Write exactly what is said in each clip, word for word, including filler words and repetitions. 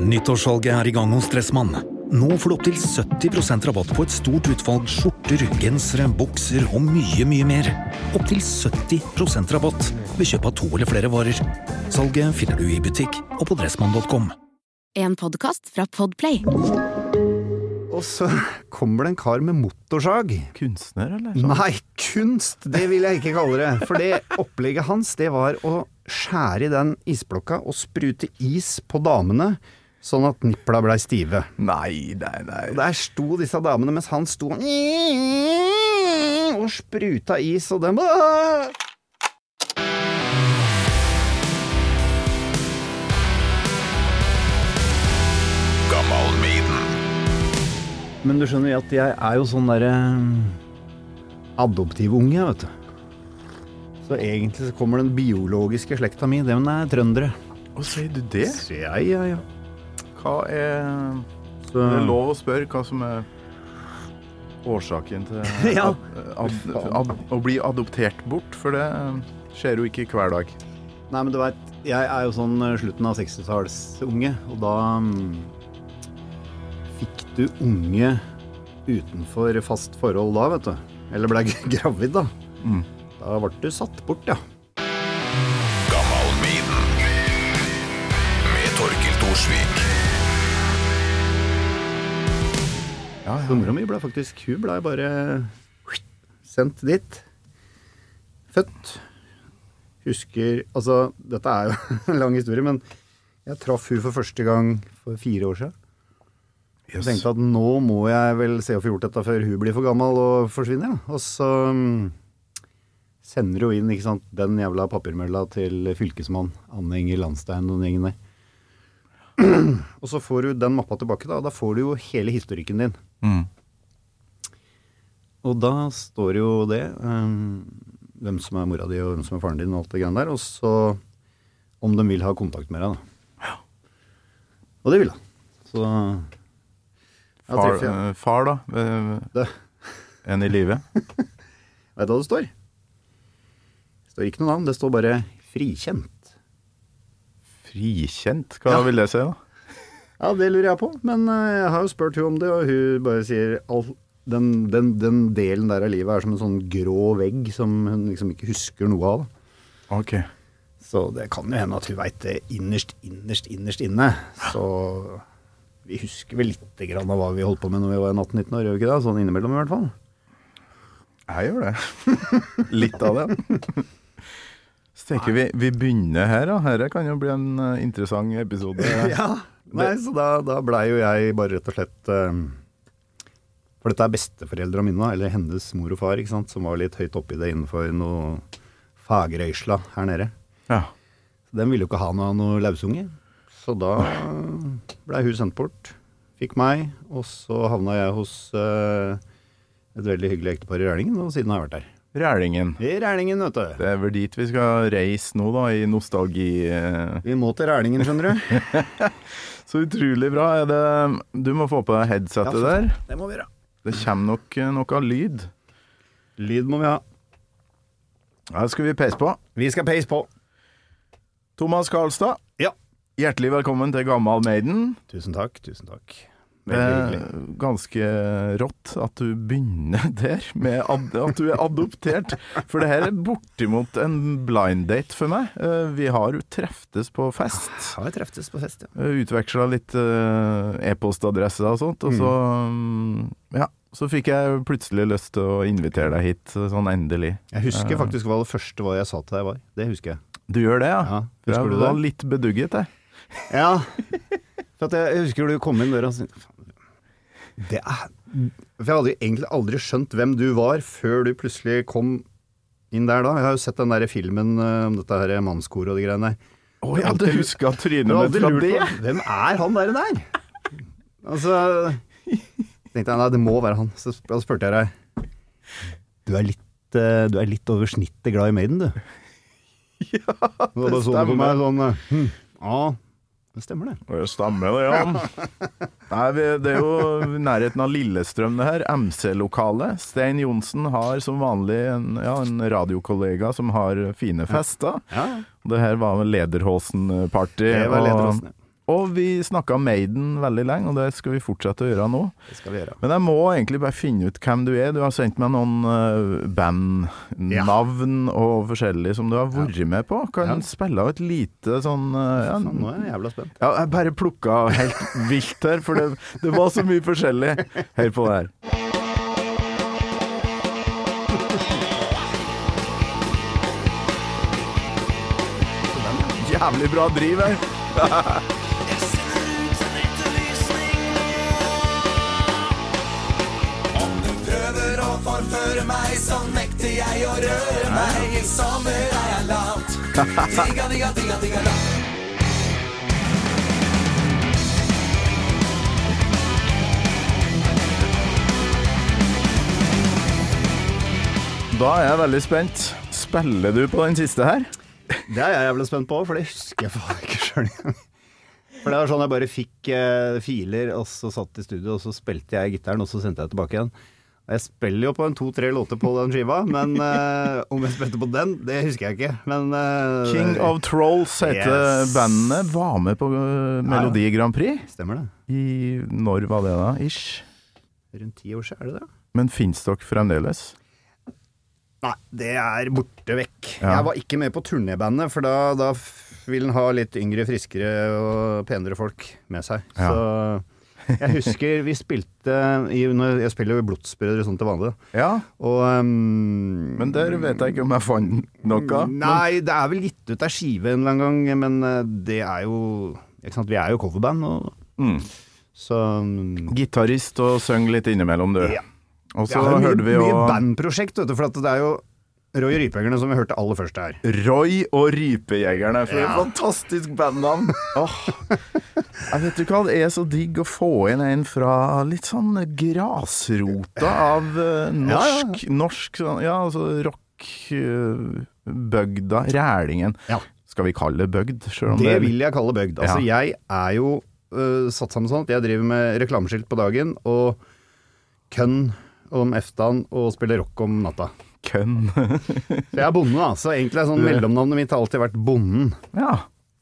Nyttårssalget er i gang hos Dressmann. Nå får du opp til sytti prosent rabatt på et stort utvalg skjorter, gensere, bukser og mye, mye mer. Opp til sytti prosent rabatt ved kjøp av to eller flere varer. Salget finner du i butikk og på dressmann punktum com. En podcast fra Podplay. Og så kommer det en kar med motorsag. Kunstner, eller? Sånn? Nei, kunst, det vil jeg ikke kalle det. For det opplegget hans, det var å skjære i den isblokka og sprute is på damene, sånn at nippla ble stive. Nei, nei, nei. Og der sto disse damene, mens han sto og spruta is, og den Gammal Maiden. Men du skjønner at jeg er jo sånn der adoptiv unge, vet du. Så egentlig så kommer den biologiske slekta mi, den er trøndere. Og sier du det? Ja, ja, ja. Hva er... Så... Det er lov å spørre hva som er årsaken til ja. ad, ad, ad, å bli adoptert bort, for det skjer jo ikke hver dag. Nei, men du vet, jeg er jo sånn slutten av sekstitalls unge, og da um, fikk du unge utenfor fast forhold da, vet du. Eller ble gravid da. Mm. Da ble du satt bort, ja. Gammal Maiden med Torkild Thorsvik. Ja, ja. Mora mi ble faktisk, hun ble bare sendt dit. Født. Husker, altså, dette er jo en lang historie, men jeg traff hun for første gang for fire år siden. Yes. Jeg tenkte at nå må jeg vel se å få gjort dette før hun blir for gammel og forsvinner. Ja. Og så um, sender hun inn, ikke sant, den jævla papirmølla til fylkesmann, Anne Inger Landstein og den gjengen der. Og så får du den mappa tilbake da, og da får du jo hele historikken din. Mm. Og da står jo det, um, hvem som er mora di og hvem som er faren din og alt det grann der, og så om de vil ha kontakt med deg da. Ja. Og det vil da. Så ja, far, jeg. uh, far da? Det. En i livet? Vet du hva det står? Det står ikke noe navn, det står bare frikjent. Frikjent? Hva ja. Vil det si da? Ja, det lurer jeg på, men uh, jeg har jo spurt hun om det, og hun bare sier all, den, den, den delen der av livet er som en sånn grå vegg som hun liksom ikke husker noe av. Ok. Så det kan jo hende at hun vet det innerst, innerst, innerst inne. Så vi husker vel litt grann av hva vi holdt på med når vi var atten nitten år, gjør vi ikke det? Sånn innimellom i hvert fall. Jeg gjør det. Litt av det. Så tenker vi, vi begynner her da. Her kan jo bli en uh, interessant episode. Ja, nei, så da, da ble jo jeg bare rett og slett um, for dette er besteforeldre mine, eller hennes mor og far, ikke sant, som var litt høyt oppe i det innenfor noe fagrøysla her nede. Ja. Så den ville jo ikke ha noe, noe lausunge. Så da ble hun sendt bort, fikk meg, og så havna jeg hos uh, et veldig hyggelig ektepar i Rælingen, og siden har jeg vært der. Rælingen. I Rælingen, vet du. Det er vel dit vi skal reise nå da, i nostalgi. Vi må til Rælingen, skjønner du. Så utrolig bra. Er det, du må få på deg headsetet ja, der. Det må vi gjøre. Det kommer nok noe lyd. Lyd må vi ha. Ja, skal vi peise på. Vi skal peise på. Thomas Karlstad. Ja. Hjertelig velkommen til Gammal Maiden. Tusen takk, tusen takk. Det er ganske rått at du begynner der med ad- at du er adoptert, for det her er bortimot en blind date for meg. Vi har jo treftes på fest. Ja, vi treftes på fest, ja. Utvekslet litt uh, e-postadresser og sånt, og så, um, ja, så fikk jeg plutselig lyst til å invitere deg hit, sånn endelig. Jeg husker faktisk hva det første hva jeg sa til deg var. Det husker jeg. Du gjør det, ja? Ja, husker jeg du det? var litt bedugget, jeg. Ja, for at jeg, jeg husker du kom inn døra og sa, det er, for jeg hadde egentlig aldri skjønt hvem du var før du plutselig kom inn der da. Jeg har jo sett den der filmen uh, om dette her mannskor og de greiene der. Åh, jeg hadde husket at trynet mitt fra det. Hvem er han der der? Altså, tenkte jeg, nei, det må være han. Så spurte jeg deg, du er litt, uh, du er litt over snittet glad i Maiden, du. Ja, det, det stemmer. På meg sånn, hm, ja, det stemmer det. Det stemmer det, ja. Nei, vi, det er jo nærheten av Lillestrøm det her, M C-lokalet. Stein Johnsen har som vanlig en, ja, en radiokollega som har fine fester. Ja. Det her var vel Lederhosen-party. Det var Lederhosen, ja. Og vi snakket Maiden veldig lenge, og det skal vi fortsette å gjøre nå. Det skal vi gjøre. Men jeg må egentlig bare finne ut hvem du er. Du har sendt meg noen uh, bandnavn ja. og forskjellige som du har vært ja. med på. Kan ja. spille av et lite sånn... Uh, ja, nå er jeg jævla spent. Ja, jeg bare plukket helt vilt her, for det, det var så mye forskjellig. Hør på det her. Jævlig bra driv her. Om du prøver å forføre meg, så nekter jeg å røre meg. I sommer er jeg lavt. Digga, digga, digga, digga, lavt. Da er jeg veldig spent. Spiller du på den siste her? Det er jeg jævlig spent på, for det husker jeg faen ikke selv engang. For det var sånn jeg bare fikk eh, filer, og så satt i studio, og så spilte jeg gitaren, og så sendte jeg tilbake igjen. Jeg spiller jo på en to-tre låter på den skiva, men eh, om jeg spilte på den, det husker jeg ikke. Men, eh, King of Trolls heter yes. bandet, var med på uh, Melodi Grand Prix. Stemmer det. I, når var det da, ish? Rundt ti år siden, er det det? Men finnes dere fremdeles? Nei, det er borte vekk. Ja. Jeg var ikke med på turnébandet, for da, da vil den ha litt yngre, friskere og penere folk med seg. Ja. Så jeg husker vi spilte i, jeg spiller jo Blodsbrødre sånn til vanlig. Ja. Og, um, men der vet jeg ikke om jeg fant noe. Nei, det er vel gitt ut av skive en eller annen gang, men det er jo, ikke sant, vi er jo coverband. Og, mm. så, Gitarist og søng litt innimellom, du. Ja. Og så ja, hørte vi jo mye bandprosjekt, vet du, for det er jo Roy og Rypejegerne som vi hørte aller først her. Roy og Rypejegerne, for ja. et fantastisk bandnavn. Oh, jeg vet ikke hva, det er så digg å få inn en fra litt sånn grasrota av uh, norsk, ja, ja. norsk, ja, altså rock, uh, bøgda, Rælingen. Ja. Skal vi kalle det bøgd? Selv om det, det vil jeg kalle bøgd. Altså, ja. jeg er jo uh, satt sammen sånn at jeg driver med reklameskilt på dagen, og kønn om eftan og spiller rock om natta. Kønn. Så jeg er bonde da, så egentlig er sånn mellomnavnet mitt har alltid vært Bonden. Ja.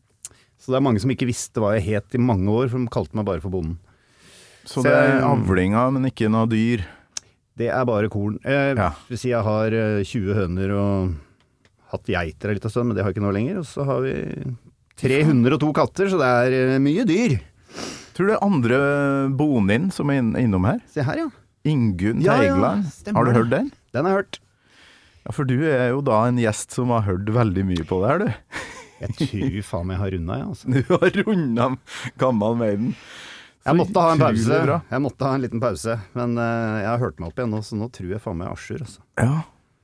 Så det er mange som ikke visste hva jeg het i mange år, for de kalte meg bare for Bonden. Så, så det er avlinger, men ikke noe dyr? Det er bare korn. Jeg ja. vil si jeg har tjue høner og hatt geiter litt av stund, men det har jeg ikke noe lenger. Og så har vi tre hundre og to katter, så det er mye dyr. Tror du det er andre bonin som er innom her? Se her, ja. Ingunn Teigland, ja, ja, har du hørt den? Den har jeg hørt. Ja, for du er jo da en gjest som har hørt veldig mye på det her, du. Jeg tror faen meg jeg har rundet, ja. Altså. Du har rundet gammel Maiden. Jeg måtte ha en pause. Jeg måtte ha en liten pause, men uh, jeg har hørt meg opp igjen nå, så nå tror jeg faen meg Asher, altså. Ja.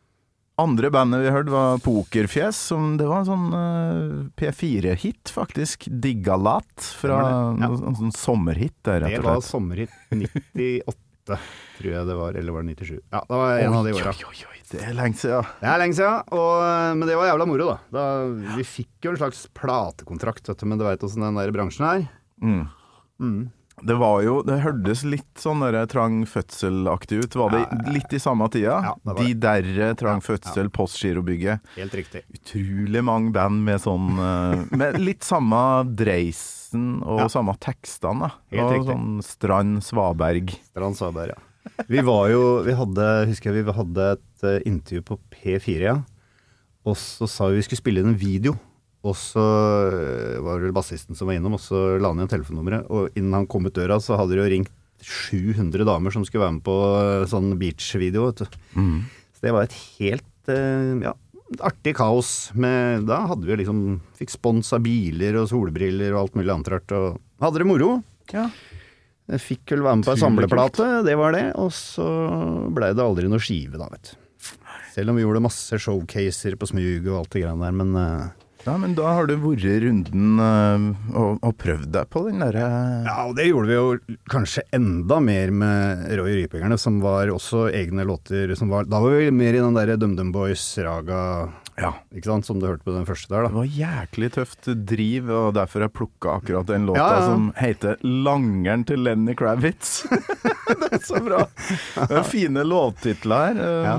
Andre bandet vi hørte var Pokerfjes, som det var en sånn uh, P fire-hit faktisk, Diggalat, fra ja. en sånn sommerhit der, rett og slett. Det var sommerhit nittiåtte. Tror jeg det var, eller var det nittisju? Ja, det var en oi, av de åra. Oi, oi, oi, det er lenge siden. Det er lenge siden, og, men det var jævla moro da. da. Vi fikk jo en slags platekontrakt, vet du, men du vet hvordan den der bransjen er. Mm. Mm. Det var jo, det hørtes litt sånn der trang fødselaktig ut. Var det ja, litt i samme tida? Ja, det var det. De der trang fødsel, ja, ja. Postgirobygget. Helt riktig. Utrolig mange band med sånn, med litt samme dreis og ja. samme tekstene, da. Helt riktig. Sånn Strand Svaberg. Strand Svaberg, ja. Vi var jo, vi hadde, husker jeg, vi hadde et uh, intervju på P fire, ja. Og så sa vi vi skulle spille inn en video, og så uh, var det bassisten som var innom, og så la han igjen telefonnummeret, og innen han kom ut døra, så hadde de jo ringt sju hundre damer som skulle være med på uh, sånn beach-video, vet du. Mm. Så det var et helt, uh, ja, artig kaos med, da hadde vi liksom fikk spons av biler og solbriller og alt mulig annet rart, og hadde det moro. Ja. Jeg fikk vel være med på en samleplate, det var det, og så ble det aldri noe skive da, vet du. Selv om vi gjorde masse showcaser på smug og alt det grann der, men uh, ja, men da har du vært i runden uh, og, og prøvd deg på den der uh... Ja, og det gjorde vi jo kanskje enda mer med Roy og Rypejegerne, som var også egne låter, som var, da var vi mer i den der DumDum Boys, Raga, ja. Ikke sant, som du hørte på den første der da. Det var jæklig tøft driv, og derfor jeg plukket akkurat den låta ja, ja. som heter Langeren til Lenny Kravitz. Det er så bra. Det er fine låttitler her. Um, ja.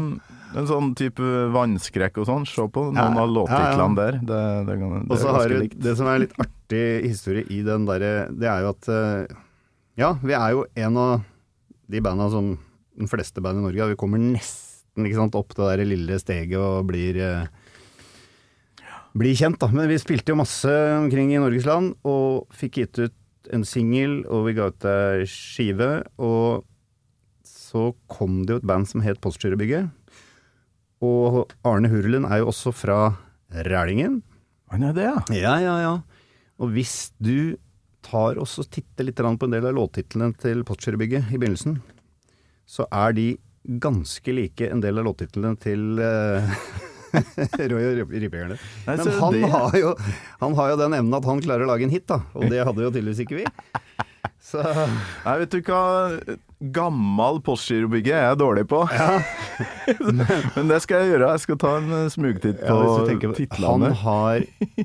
En sånn type vannskrekk og sånn. Se på noen Ja, av låttitlene ja, ja. der. Det, det, det, det Og så er har ganske du, likt. det som er litt artig historie i den der, det er jo at eh, ja, vi er jo en av de bandene som de fleste band i Norge, vi kommer nesten ikke sant, opp det der lille steget og blir eh, blir kjent da, men vi spilte jo masse omkring i Norges land og fikk gitt ut en single, og vi ga ut en skive, og så kom det jo et band som het Postgirobygget, og Arne Hurlen er jo også fra Rælingen. Han er det, ja. Ja, ja, ja. Og hvis du tar og så titter litt på en del av låttitlene til Postgirobygget i begynnelsen, så er de ganske like en del av låttitlene til uh, Roy og Rippejerne. Men han har, jo, han har jo den evnen at han klarer å lage en hit, da. Og det hadde jo tydeligvis ikke vi. Så Nei, vet du hva gammel Postgirobygget er jeg dårlig på. Ja. Men det skal jeg gjøre. Jeg skal ta en smugtitt på ja, tenker, titlene. Han har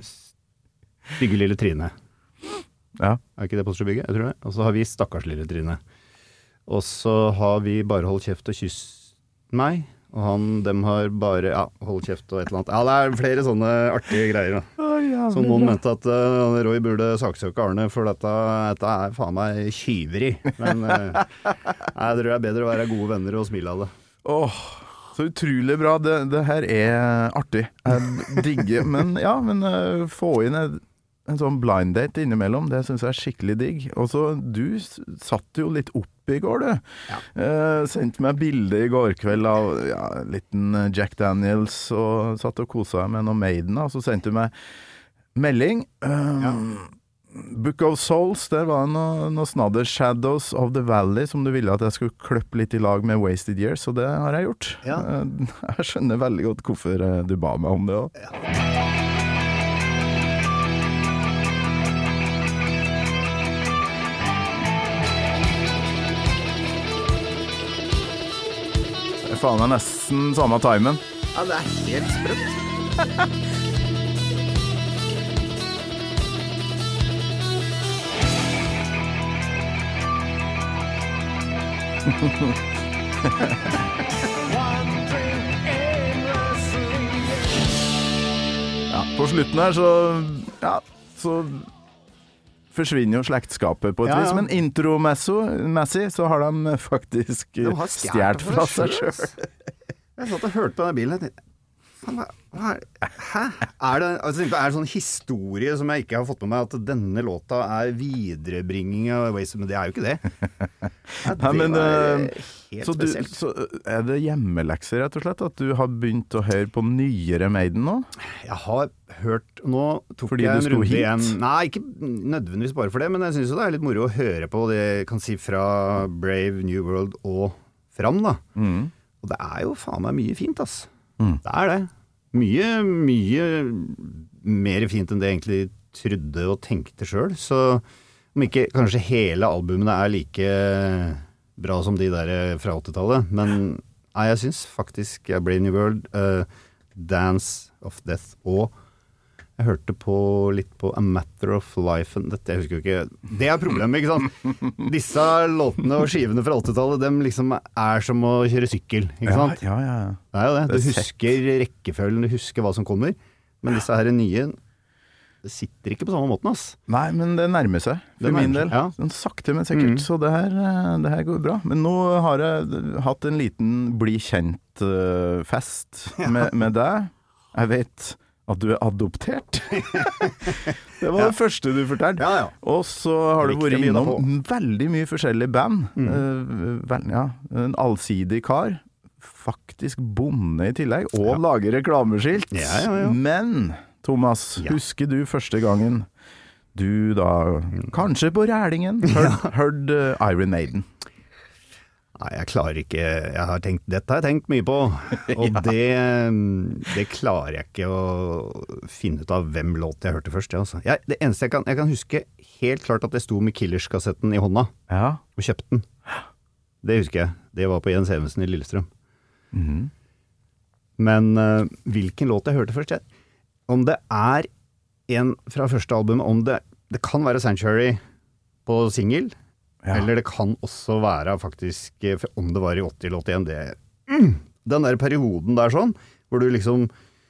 Stygge lille Trine. Ja. Er ikke det Postgirobygget? Jeg tror det. Og så har vi Stakkars lille Trine. Og så har vi Bare hold kjeft og kyss meg. Og han, dem har bare, ja, hold kjeft og et eller annet. Ja, det er flere sånne artige greier da. Så noen mente at uh, Roy burde saksøke Arne, for dette, dette er faen meg kyveri. Men uh, jeg tror det er bedre å være gode venner og smile av det. Åh, så utrolig bra. Det, det her er artig. Jeg digger, men ja, men uh, få inn en, en sånn blind date innimellom, det synes jeg er skikkelig digg. Og så, du satt jo litt opp i går, du. Ja. Uh, sendte meg bilde i går kveld av ja, liten Jack Daniels, og satt og koset med noen Maiden, og så sendte du meg melding. Um, Ja. Book of Souls, der var noe, noe snadder. Shadows of the Valley, som du ville at jeg skulle kløppe litt i lag med Wasted Years, og det har jeg gjort. Ja. Uh, jeg skjønner veldig godt hvorfor uh, du ba meg om det også. Ja. Faen, det er nesten samme timen. Ja, det er helt sprøtt. Ja, på slutten her så ja, så forsvinner jo slektskapet på et Ja, vis, ja. men intromessig så har de faktisk De har stjert fra seg selv, selv. Jeg satt og hørte på den bilen og tenkte, faen, hva, hva er det? Hæ? Er det, altså, er det sånn historie som jeg ikke har fått med meg, at denne låta er viderebringing av Waze, men det er jo ikke det. Ja, det Nei, men, var eh, helt Så, du, spesielt. så er det hjemmelekser rett og slett, at du har begynt å høre på nyere Maiden nå? Jeg har hørt, nå tok Fordi jeg du en sto runde hit? igjen. Nei, ikke nødvendigvis bare for det, men jeg synes jo det er litt moro å høre på det jeg kan si fra Brave New World og fram da. Mm. Og det er jo faen meg mye fint, ass. Mm. Det er det. Mye, mye mer fint enn det jeg egentlig trodde og tenkte selv. Så om ikke kanskje hele albumene er like bra som de der fra åttitallet, men nei, jeg synes faktisk jeg Brave New World, uh, Dance of Death, og jeg hørte på litt på A Matter of Life, dette jeg husker jo ikke, det er problemet, ikke sant? Disse låtene og skivene fra åttitallet, dem liksom er som å kjøre sykkel, ikke sant? Ja, ja, ja. Det er jo det, Det du er husker rekkefølgen, du husker hva som kommer, men disse her nye, det sitter ikke på samme måten, ass. Nei, men det nærmer seg, for Det nærmer min seg, del. ja. Sånn sakte, men sikkert. Mm. Så det her, eh, det her går bra. Men nå har jeg hatt en liten bli kjent-fest med, med deg. Jeg vet at du er adoptert. Det var det første du fortalte. Ja, ja. Og så har du Riktig vært mye da innom veldig mye forskjellige band. Mm. Eh, vel, ja, en allsidig kar. Faktisk bonde i tillegg, og Ja. lager reklameskilt. Ja, ja, ja. Men, Thomas, Ja. husker du første gangen du da, kanskje på Rælingen, hørte hørd, uh, Iron Maiden? Nei, jeg klarer ikke, jeg har tenkt, dette har jeg tenkt mye på, og det, det klarer jeg ikke å finne ut av hvem låt jeg hørte først. Ja, altså. jeg, det eneste jeg kan, jeg kan huske helt klart at jeg sto med Killers-kassetten i hånda Ja. og kjøpte den. Det husker jeg. Det var på Jens Evensen i Lillestrøm. Mhm. Men uh, hvilken låt jeg hørte først? Jeg, om det er en fra første albumet, om det, det kan være Sanctuary på single, Ja. eller det kan også være faktisk, for om det var i åtti eller åttien, det mm, den der perioden der sånn, hvor du liksom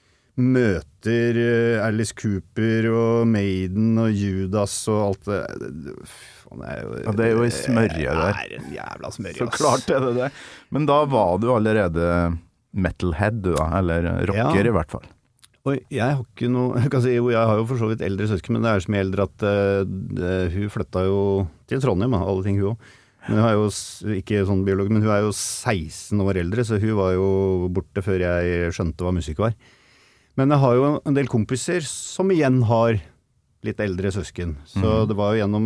møter Alice Cooper og Maiden og Judas og alt det, faen, er jo, ja, det er jo i smørje der. Det er en jævla smørje, så klart er det det. Men da var du allerede metalhead, du da, eller rocker ja. I hvert fall. Og jeg har ikke noe, jeg kan si, jo, jeg har jo for så vidt eldre søsken, men det er så mye eldre at uh, hun flyttet jo til Trondheim, alle ting hun også. Men hun er jo ikke sånn biolog, men hun er jo seksten år eldre, så hun var jo borte før jeg skjønte hva musikk var. Men jeg har jo en del kompiser som igjen har litt eldre søsken, så mm. det var jo gjennom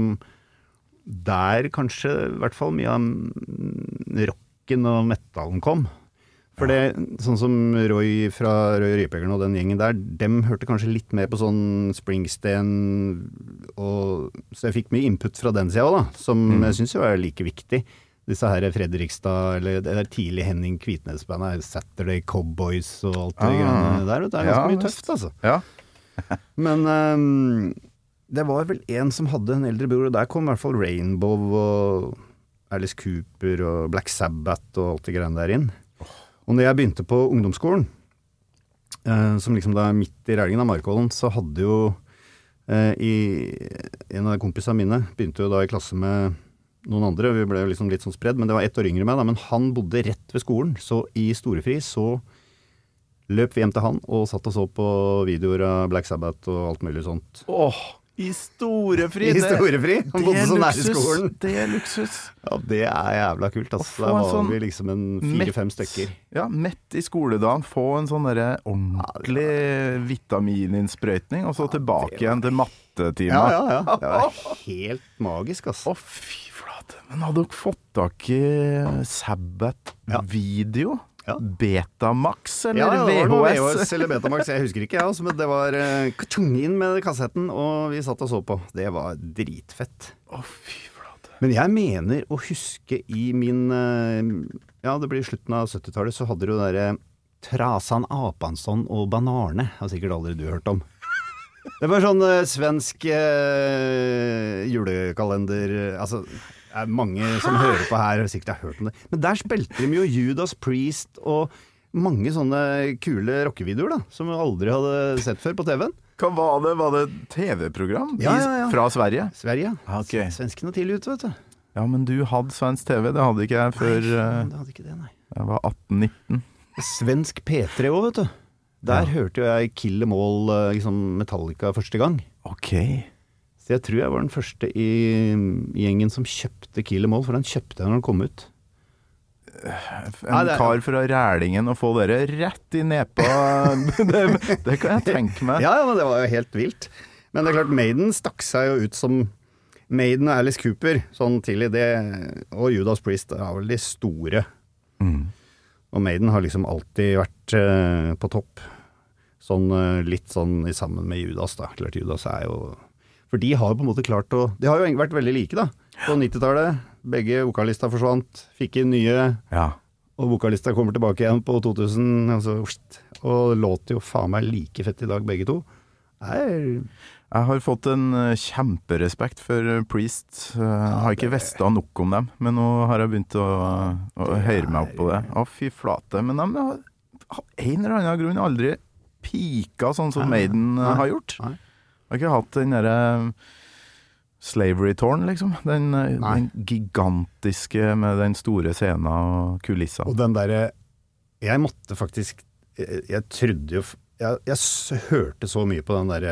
der kanskje i hvert fall mye av rocken og metallen kom. For det, sånn som Roy fra Roy Rypegeren og den gjengen der, dem hørte kanskje litt mer på sånn Springsteen, og, så jeg fikk mye input fra den siden da, som mm. jeg synes jo er like viktig. Disse her Fredrikstad, eller det der tidlig Henning Kvitnes-bandet, Saturday Cowboys og alt det ah. greiene der, det er ganske ja, mye tøft altså. Ja. Men um, det var vel en som hadde en eldre bror, og der kom i hvert fall Rainbow og Alice Cooper og Black Sabbath og alt det greiene der inn. Og når jeg begynte på ungdomsskolen, eh, som liksom da midt i rælingen av Markholden, så hadde jo eh, i, en av kompisene mine begynte jo da i klasse med noen andre, vi ble jo liksom litt sånn spredd, men det var ett år yngre med, da, men han bodde rett ved skolen, så i storefri så løp vi hjem til han og satt og så på videoer av Black Sabbath og alt mulig sånt. Åh, i storefri! I storefri! Han bodde så nær i skolen. Det er luksus. Ja, det er jævla kult, altså. Da var sånn vi liksom en fire-fem stykker. Ja, mett i skoledagen, få en sånn der ordentlig ja, vitamininnsprøytning, og så ja, tilbake igjen til mattetimen. Ja, ja, ja. Det var helt magisk, altså. Å, fy flate. Men hadde dere fått tak i Sabbath-video? Ja. Ja. Betamax eller ja, V H S? Ja, V H S eller Betamax, jeg husker ikke, ja, altså, men det var uh, kachung inn med kassetten, og vi satt og så på. Det var dritfett. Å, fy flate. Men jeg mener å huske i min, uh, ja, det blir slutten av syttitallet, så hadde du der uh, Trasan Apansson og Banarne, har sikkert aldri du hørt om. Det var sånn uh, svensk uh, julekalender, altså... Det er mange som Hæ? Hører på her og sikkert har hørt om det. Men der spilte de jo Judas Priest og mange sånne kule rockevideoer da, som jeg aldri hadde sett før på T V-en. Hva var det? Var det TV-program ja, ja, ja. fra Sverige? Sverige, ah, okay. Svenskene tidlig ute, vet du. Ja, men du hadde svensk T V, det hadde ikke jeg før... Nei, det hadde ikke det, nei. Jeg var atten nitten. Svensk P tre også, vet du. Der ja. Hørte jo jeg Kill 'Em All, liksom Metallica første gang. Ok. Så jeg tror jeg var den første i, i gjengen som kjøpte Kill 'Em All, for den kjøpte jeg når den kom ut. En Nei, er, kar fra Rælingen å få dere rett i nepa, det, det kan jeg tenke meg. Ja, ja, men det var jo helt vilt. Men det er klart, Maiden stakk seg jo ut som Maiden og Alice Cooper, sånn tidlig, det, og Judas Priest er vel de store. Mm. Og Maiden har liksom alltid vært uh, på topp. Sånn uh, litt sånn i sammen med Judas da. Klart Judas er jo... For de har jo på en måte klart å... De har jo vært veldig like da. På nittitallet, begge vokalista forsvant, fikk inn nye, ja. Og vokalista kommer tilbake igjen på to tusen, altså, og låter jo faen meg like fett i dag, begge to. Er... Jeg har fått en kjemperespekt for Priest. Jeg har ikke vestet nok om dem, men nå har jeg begynt å, å høre meg opp på det. Å, fy flate. Men de har en eller annen grunn aldri pika sånn som Maiden har gjort. Nei. Jeg har ikke hatt den der Slavery Torn, liksom. Den, den gigantiske med den store scenen og kulisser. Og den der, jeg måtte faktisk, jeg, jeg trodde jo, jeg, jeg hørte så mye på den der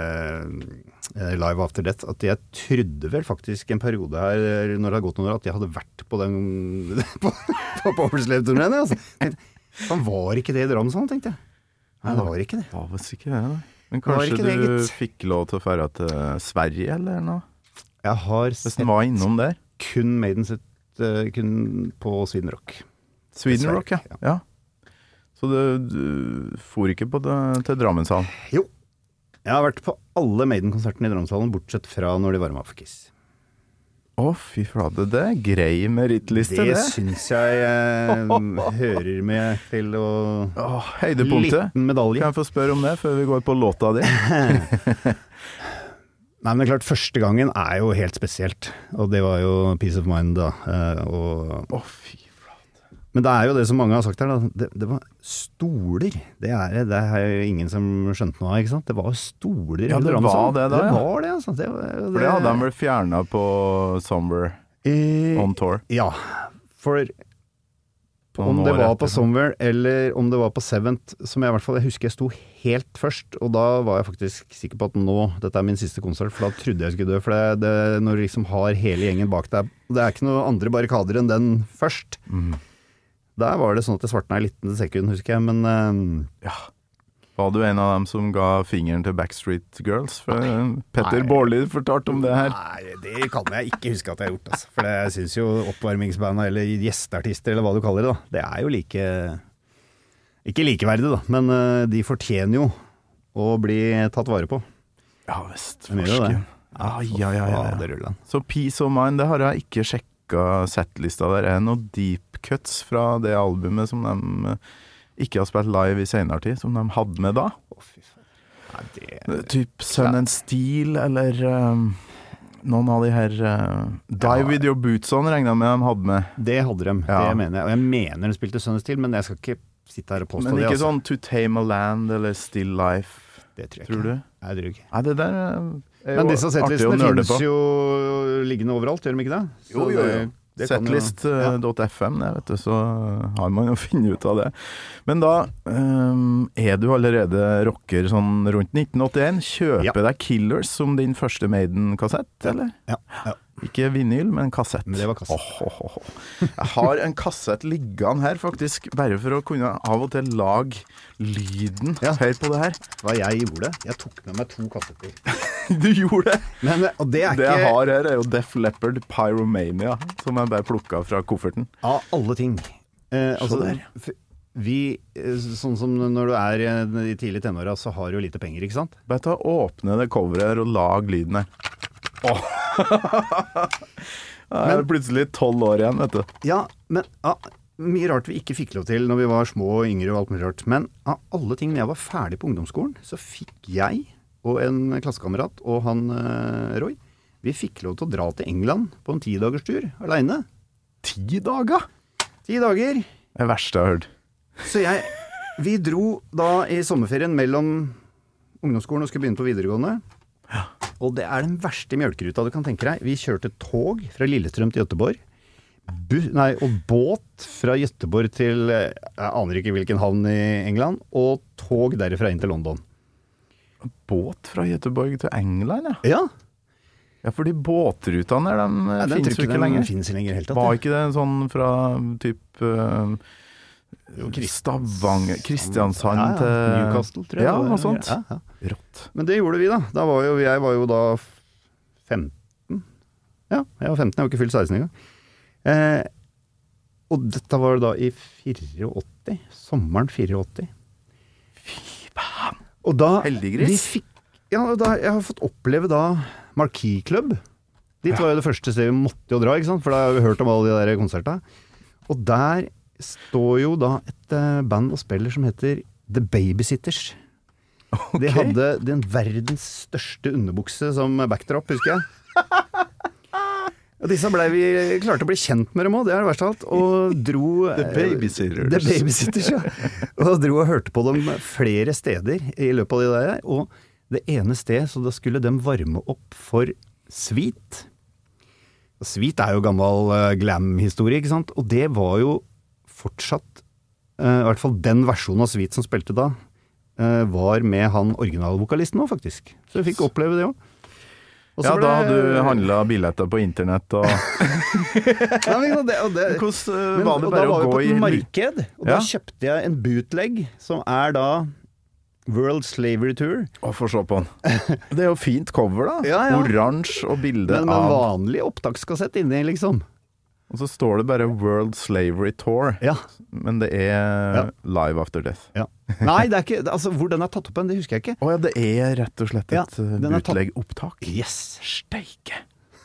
uh, Live After Death, at jeg trodde vel faktisk en periode her, når det hadde gått noen år, at jeg hadde vært på den, på, på Powerslave-turneen, altså. Han var ikke det i Drammen, tenkte jeg. Nei, det var ikke det. Det var visst ikke det, da. Men kanskje du det, fikk lov til å fære til Sverige, eller noe? Jeg har Hvis den var innom der. Kun Maiden sitt, uh, kun på Sweden Rock. Sweden Rock, ja. ja. ja. Så du, du for ikke på det, til Drammenshallen? Jo. Jeg har vært på alle Maiden-konsertene i Drammenshallen, bortsett fra når de varma for Kiss. Å, fy flate, det er grei merittliste, det. Det synes jeg eh, hører med til å... Åh, høydepunktet. Liten medalje. Kan jeg få spørre om det før vi går på låta di? Nei, men det er klart, første gangen er jo helt spesielt. Og det var jo Peace of Mind, da. Og, Å, fy flate. Men det er jo det som mange har sagt her da, det, det var stoler, det er, det er jo ingen som skjønte noe av, ikke sant? Det var stoler. Ja, det var det da, det ja. var det, altså. Det, var, det, For det hadde de vel fjernet på Somewhere eh, on Tour. Ja, for På om noe det var rett på etterpå. Somewhere eller om det var på Seventh, som jeg i hvert fall, jeg husker jeg sto helt først, og da var jeg faktisk sikker på at nå, dette er min siste konsert, for da trodde jeg skulle dø, for det, det, når du liksom har hele gjengen bak deg, det er ikke noe andre barrikader enn den først. Mm. Der var det sånn at det svartna i liten sekund, husker jeg, men uh, Ja. Var du en av dem som ga fingeren til Backstreet Girls? For Petter Nei. Bårli fortalte om det her. nei, det kan jeg ikke huske at jeg har gjort, altså. For det, jeg synes jo oppvarmingsbandet, eller gjesteartister, eller hva du kaller det da, det er jo like, ikke likeverdig da, men uh, de fortjener jo å bli tatt vare på. Ja, visst. Men gjør det Forsken. det? Ja, ja, ja, ja, det ja. ruller. Så Peace of Mind, det har jeg ikke sjekka settlista der. Er det noen deep cuts fra det albumet som de eh, ikke har spilt live i senere tid, som de hadde med da? Å, fy faen. Nei, det... Typ Sun and Steel, eller um, noen av de her uh, Die Ja. With Your Boots On, regner jeg med de hadde med. Det hadde de, Ja. det mener jeg. Og jeg mener de spilte Sun and Steel, men jeg skal ikke sitte her og påstå Men det. ikke altså. sånn To Tame a Land eller Still Life, Det tror jeg tror ikke. du? Jeg tror ikke. Nei, det der uh, er Men jo disse artig å settlistene nørde finnes på. jo liggende overalt, gjør de ikke det? Så Jo, jo, jo. det- det kan jo- Setlist ja. dot f m, det, vet du, så har man jo funnet ut av det. Men da um, er du allerede rocker sånn rundt nitten åttien. Kjøper Ja. deg Killers som din første Maiden-kassett, eller? Ja, ja. Ikke vinyl, men kassett. Men det var kassett. Åh, åh, åh, åh. Jeg har en kassett liggende her, faktisk, bare for å kunne av og til lage lyden. Ja. Hør på det her. Hva jeg gjorde? Jeg tok med meg to kassetter. Du gjorde det! Men, og det er Det ikke jeg har her, er jo Def Leppard Pyromania, som jeg bare plukka fra kofferten. av alle ting. Eh, altså, der. f- vi, eh, sånn som når du er eh, i tidlig tenåra, så har du jo lite penger, ikke sant? Bare ta og åpne det coveret her og lag lyden her. Åh. Jeg er plutselig tolv år igjen, vet du. Ja, men ja, mye rart vi ikke fikk lov til når vi var små og yngre og alt mulig rart. Men av alle ting, når jeg var ferdig på ungdomsskolen, så fikk jeg og en klassekamerat og han eh, Roy, vi fikk lov til å dra til England på en tidagerstur alene. Ti dager? Ti dager. Det verste jeg har hørt. Så jeg, vi dro da i sommerferien mellom ungdomsskolen og skulle begynne på videregående. Og det er den verste mjølkeruta du kan tenke deg. Vi kjørte tog fra Lillestrøm til Göteborg. Bu nei, og båt fra Göteborg til, jeg aner ikke hvilken havn i England, og tog derifra inn til London. Båt fra Göteborg til England, ja. Ja, Ja, fordi båtrutene der, de Nei, den finnes tror jo ikke den lenger. finnes ikke lenger helt tatt. Var ikke det sånn fra typ uh, Jo, Krist- Stavanger, Kristiansand ja, ja. til Newcastle, tror jeg. Ja, det var. noe sånt. Ja, ja. Rått. Men det gjorde vi da. Da var jo, jeg var jo da femten. Ja, jeg var femten, jeg var ikke fylt seksten engang. Eh, og dette var da i åttifire, sommeren åttifire. Fy faen. Og da Heldiggris. vi fikk, ja, og da, jeg har fått oppleve da Marquis Club. Dit var jo det første stedet vi måtte jo dra, ikke sant? For da har vi hørt om alle de der konsertene. Og der står jo da et eh, band og spiller som heter The Babysitters. De Ok. hadde den verdens største underbukse som backdrop, husker jeg. Og disse ble vi klarte å bli kjent med dem også, det er det verste av alt. Og dro The Babysitters. The Babysitters, ja. Og dro og hørte på dem flere steder i løpet av det der. Og det ene sted, så da skulle de varme opp for Sweet. Og Sweet er jo gammel uh, glam-historie, ikke sant? Og det var jo fortsatt, uh, i hvert fall den versjonen av Sweet som spilte da, uh, var med han originalvokalisten også, faktisk. Så vi fikk oppleve det også. Og så Ja, ble- da hadde du handla billetter på internett og Ja, men det, og det, Hvordan uh, men, var det og bare da å var vi gå på i et marked, og da Ja. kjøpte jeg en bootleg, som er da World Slavery Tour. Å, få se på den. Det er jo fint cover, da. Ja, ja. Oransje og bilde Men med en av vanlig opptakskassett inni, liksom. Og så står det bare World Slavery Tour. Ja, Men det er Ja. Live After Death. ja. Nei, det er ikke, altså hvor den er tatt opp en, det husker jeg ikke. Å ja, det er rett og slett et Ja, ja, den er tatt- bootleg-opptak. Yes. Steike!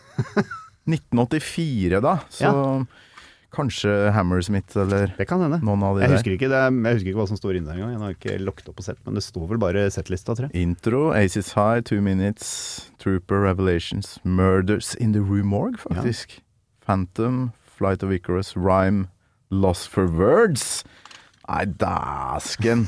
nitten åttifire, da. Så kanskje Hammersmith eller Det kan hende. noen av de Jeg der. husker ikke, det er, jeg husker ikke hva som står inne der engang. Jeg har ikke lukket opp og sett, men det står vel bare settlista, tror jeg. Intro, Aces High, Two Minutes, Trooper, Revelations, Murders in the Rue Morgue, faktisk. Phantom, Flight of Icarus, Rhyme, Lost for Words. Nei, dæsken.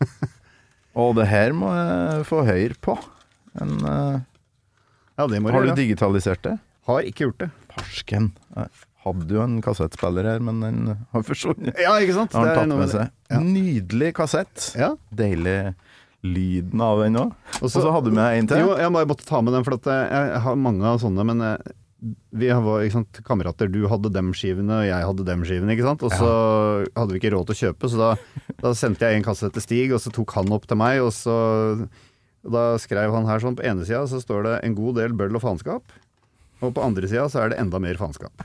Og det her må jeg få høre på. En, uh, ja, det må har du du digitalisert det? Har ikke gjort det. Parsken. Jeg hadde jo en kassettspiller her, men den har forsvunnet. Ja, ikke sant? Har Det den er tatt noe med seg. Ja. Nydelig kassett. Ja. Deilig lyden av den også. Og Og så hadde du med en til. Jo, jeg bare måtte ta med den, for at jeg, jeg har mange av sånne, men jeg, vi var ikke sant, kamerater, du hadde dem skivene, og jeg hadde dem skivene, ikke sant? Og så ja. hadde vi ikke råd til å kjøpe, så da, da sendte jeg en kassett til Stig, og så tok han opp til meg, og så da skrev han her sånn, på ene siden så står det en god del bøll og faenskap, og på andre siden så er det enda mer faenskap.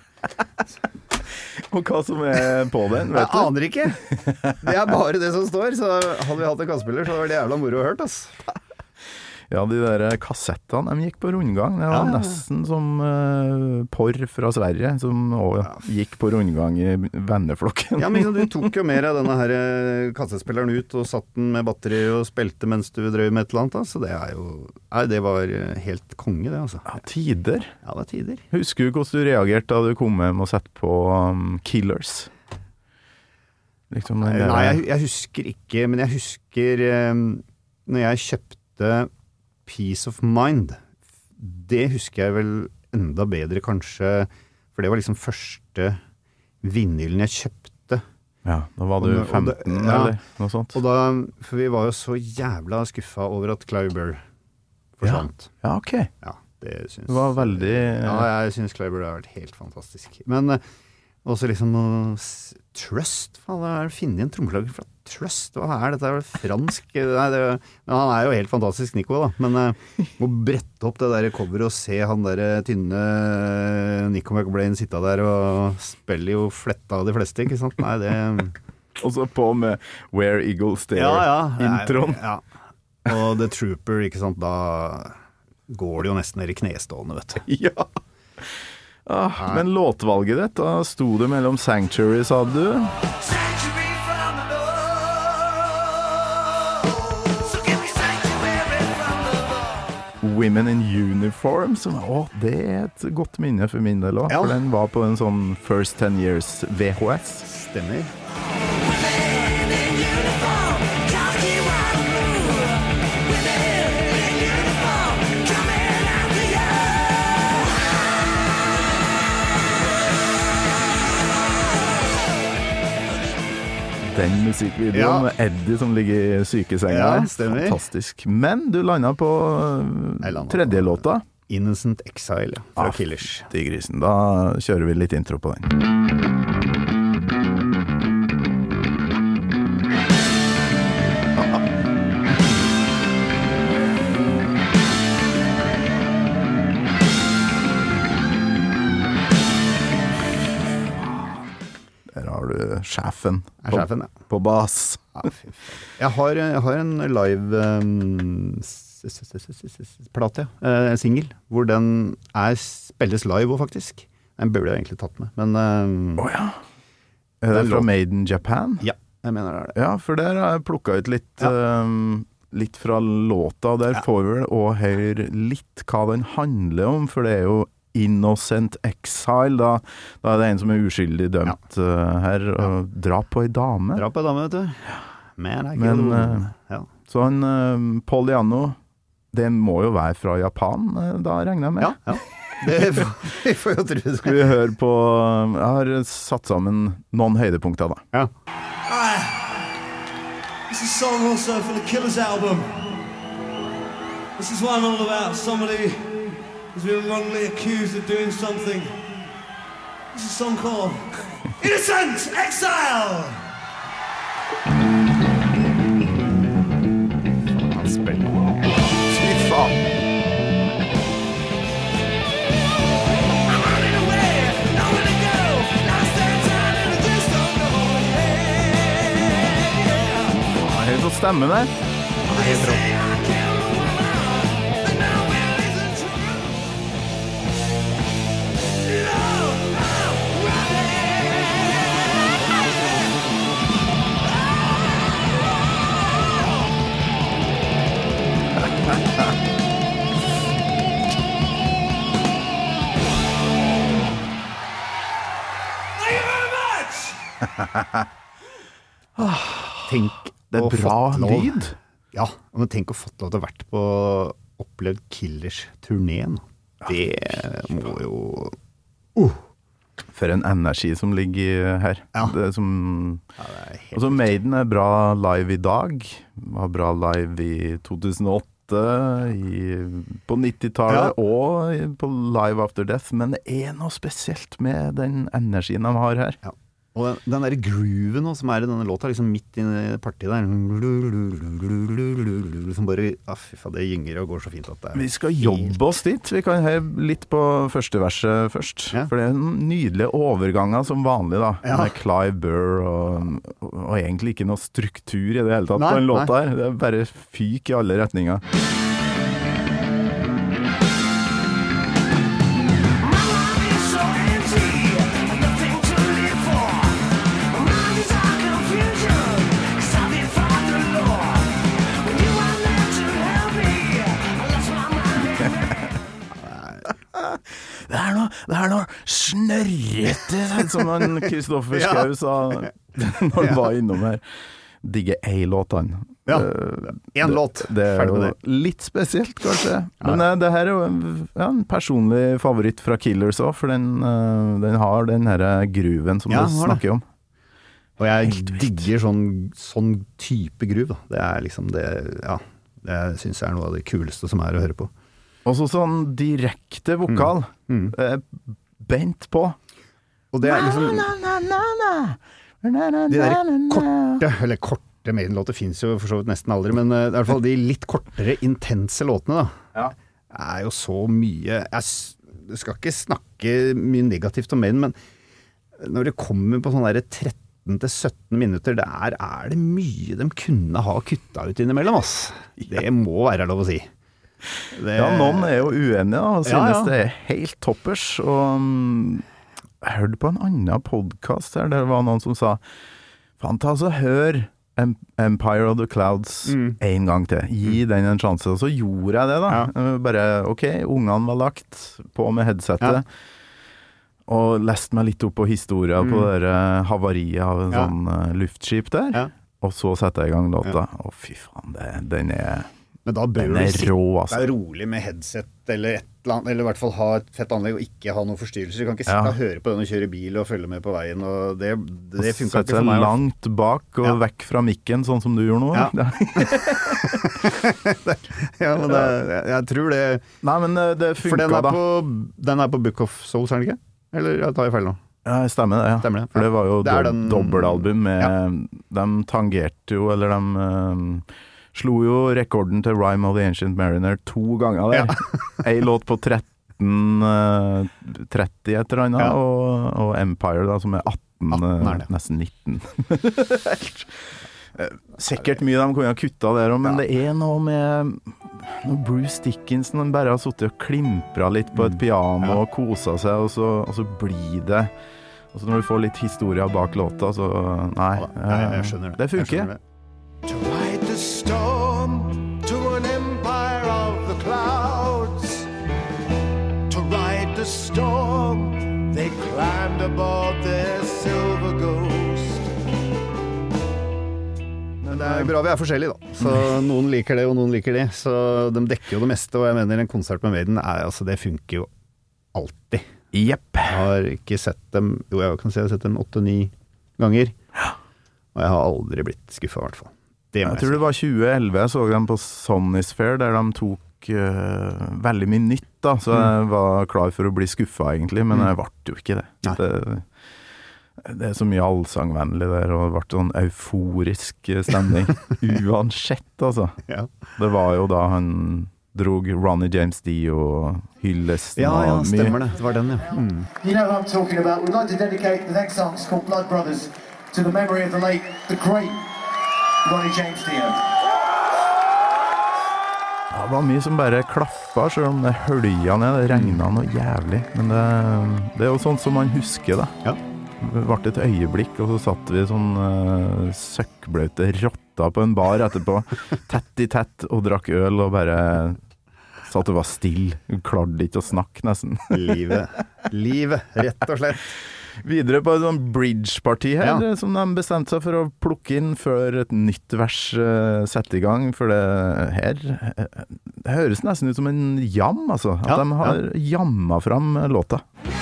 Og hva som er på den, vet jeg du? Jeg aner ikke. Det er bare det som står, så hadde vi hatt en kassespiller, så var det jævla moro å hørt, ass. Ja, de der kassettene, de gikk på rundgang. Det var Ja. nesten som uh, porr fra Sverige, som også gikk på rundgang i venneflokken. Ja, men du tok jo mer av denne her kassespilleren ut og satt den med batteri og spilte mens du drev med et eller annet, da. Så det er jo, nei, det var helt konge det, altså. Ja, tider. Ja, det er tider. Husker du hvordan du reagerte da du kom hjem og sett på um, Killers? Liksom den Nei, der- nei jeg, jeg husker ikke, men jeg husker um, når jeg kjøpte Peace of Mind, det husker jeg vel enda bedre kanskje, for det var liksom første vinylen jeg kjøpte. Ja, da var du Og det- og det- femten, ja. eller noe sånt. Og da, for vi var jo så jævla skuffa over at Clive Burr forsvant. Ja, ok. Ja, det syns Det var veldig... Ja, jeg syns Clive Burr har vært helt fantastisk. Men uh, også liksom uh, s- Trust, faen, jeg har funnet en trommeslager fra Trust, hva er dette, er det fransk? Nei, det, men han er jo helt fantastisk, Nico, da. Men uh, å brette opp det der coveret og se han der tynne Nico McBrain sitte der og spille jo fletta av de fleste, ikke sant? Nei, det... Og så på med Where Eagles Stare-introen. Ja, ja. Og The Trooper, ikke sant, da går det jo nesten ned i knestående, vet du. Ja. Ah, men låtvalget ditt, da sto det mellom Sanctuary, sa du? Sanctuary from the Lord. So give me sanctuary from the Lord. Women in Uniform, som, å, det er et godt minne for min del også, Ja. for den var på en sånn First Ten Years V H S. Stemmer. Women in uniform, talking right through. Women in uniform, coming after you. Den musikkvideoen Ja. med Eddie som ligger i sykesenga. Ja, der. stemmer. Fantastisk. Men du landet på Jeg landet tredje på- låta. Innocent Exile, ja, fra Ah, Killers. Til grisen. Da kjører vi litt intro på den. Der har du sjefen Er på, sjefen, ja. på bass. Ja, fy faen. Jeg har, jeg har en live um, s- s- s- s- s- plate, ja. Eh, en single, hvor den er, spilles live også, faktisk. Den burde jeg egentlig tatt med, men um, Å ja. Er det Den fra låt- Made in Japan? ja, jeg mener det er det. Ja, for der har jeg plukket ut litt, Ja. ehm, litt fra låta, og der Ja. får vi vel også høre litt hva den handler om, for det er jo Innocent Exile, da, da er det en som er uskyldig dømt eh, her, og drap på ei dame. Dra på en dame, vet du. Man, I Men, killed a woman. eh, ja. Så han, uh, Paul Diano, det må jo være fra Japan, eh, da regner jeg med. ja, ja. Det får, vi får jo tro det. Skal vi høre på, jeg har satt sammen noen høydepunkter da. Ja. Alright, this is a song also for the Killers album. This is one all about somebody who's been wrongly accused of doing something. This is a song called Innocent Exile! Han spiller. Fy faen! I'm running away, nowhere to go. Lost that time and I just don't know. Hey, yeah. Hør på stemmen der. They say I killed a woman, but now it isn't true. Love, I'm running. Thank you very much! Tenk Det å er bra fått lov. lyd. Ja, men tenk å fått lov til å vært på opplevd Killers-turneen. Det må jo uh. For en energi som ligger her. Ja. Det er som, Ja, det er helt altså Maiden er bra live i dag. Var bra live i to tusen og åtte, i, på nittitallet Ja. og i- på Live After Death. Men det er noe spesielt med den energien de har her. Ja. Og den, den der grooven nå, som er i denne låta, liksom midt inne i partiet der, som bare, ah, fy faen, det gynger og går så fint at det er Vi skal jobbe oss dit. Vi kan høre litt på første verset først. Ja. For det er nydelige overganger som vanlig da. Ja. Med Clive Burr og, og, og egentlig ikke noe struktur i det hele tatt Nei, på en låt nei. her. Det er bare fyk i alle retninger. Det er noe, det er noe snørrete, som han Kristoffer Ja. Schau sa når han var innom her. Digger A-låtene. Ja, Eh, en låt. Det er Ferdig jo med det. litt spesielt, kanskje. Men eh, det her er jo en, ja, en personlig favoritt fra Killers også, for den, eh, den har den her gruven som Ja, du den har det. snakker om. Og jeg Helt vilt. digger sånn, sånn type groove, da. Det er liksom det, ja, det synes jeg er noe av det kuleste som er å høre på. Og så sånn direkte vokal. Mm. Eh, Bent på. Og det er liksom, de der korte, eller korte Maiden-låter finnes jo for så vidt nesten aldri, men eh, i hvert fall de litt kortere, intense låtene da, Ja. er jo så mye, jeg s- du skal ikke snakke mye negativt om Maiden, men når det kommer på sånne der tretten til sytten minutter, der er det mye de kunne ha kutta ut innimellom, ass. Det må være lov å si. Det, Ja, noen er jo uenige da, og Ja, synes ja. det er helt toppers. Og mm, jeg hørte på en annen podcast her, der det var noen som sa faen, ta så hør Em- Empire of the Clouds Mm. en gang til. Gi den en sjanse. Og så gjorde jeg det da. Ja. Eh, Bare, ok, ungene var lagt på med headsetet. Ja. Og leste meg litt opp på historien på det der eh, havariet av en Mm. Ja. sånn eh, luftskip der. Ja. Og så setter jeg i gang låta. Å fy faen, det, den er... Men da bør Den du er sitte rå, altså. deg rolig med headset eller et eller annet, eller i hvert fall ha et fett anlegg og ikke ha noen forstyrrelser. Du kan ikke sitte Ja. og høre på den og kjøre bil og følge med på veien, og det, det funker Sette ikke for seg meg. langt bak og Ja. vekk fra mikken, sånn som du gjorde nå. Ja. da. Ja, men det, jeg, jeg tror det, Nei, men eh, det for den funka er, da. på, den er på Book of Souls, er den ikke? Eller jeg tar jeg feil nå? Ja, stemmer det, ja. Stemmer det, For det ja. var jo Det er dob den- dobbeltalbum med Ja. De tangerte jo, eller de eh, slo jo rekorden til Rime of the Ancient Mariner to ganger der. Ei låt på tretten eh, tretti et eller annet, Ja. og, og Empire da, som er atten, atten er eh, det. nesten nitten. Helt. Eh, Sikkert mye de kunne ha kutta der også, men Ja. det er noe med når Bruce Dickinson han bare har suttet og klimpra litt på et piano Mm. Ja. og kosa seg, og så, og så blir det og så når du får litt historie bak låta, så nei, Nei, jeg skjønner det. det Jeg funker. skjønner det. To ride the storm to an empire of the clouds. To ride the storm, they climbed aboard their silver ghost. Men det er bra vi er forskjellige da. Så noen liker det, og noen liker det. Så de dekker jo det meste, og jeg mener en konsert med Maiden, er, altså, det funker jo alltid. Jepp. Jeg har ikke sett dem, jo jeg kan si jeg har sett dem åtte-ni ganger, og jeg har aldri blitt skuffet i hvert fall. Det må Jeg jeg, tror si. det var tjue elleve, jeg så dem på Sonisphere, der de tok eh, veldig mye nytt da, så jeg var klar for å bli skuffa egentlig, men jeg ble jo ikke det. Nei. det. Det er så mye allsangvennlig der, og det ble sånn euforisk stemning. Uansett, altså. Ja. Det var jo da han drog Ronny James Dio og hyllesten Ja, ja, og stemmer det. Det var den, ja. Mm. You know what I'm talking about. We'd like to dedicate the next song, it's called Blood Brothers, to the memory of the late, the great Ronnie James Dio. Ja, det var mye som bare klaffa, selv om det hølja ned, det regna noe jævlig. Men det, det er jo sånt som man husker da. Ja. Det ble et øyeblikk, og så satt vi sånn uh, søkkbløte rotta på en bar etterpå, tett i tett, og drakk øl, og bare satt og var still. Klarte ikke å snakke nesten. Livet. Livet, rett og slett. Videre på et sånn bridge-parti her, Ja. som de bestemte seg for å plukke inn før et nytt vers uh, setter i gang, for det her uh, det høres nesten ut som en jam, altså. At Ja, de har jamma fram låta.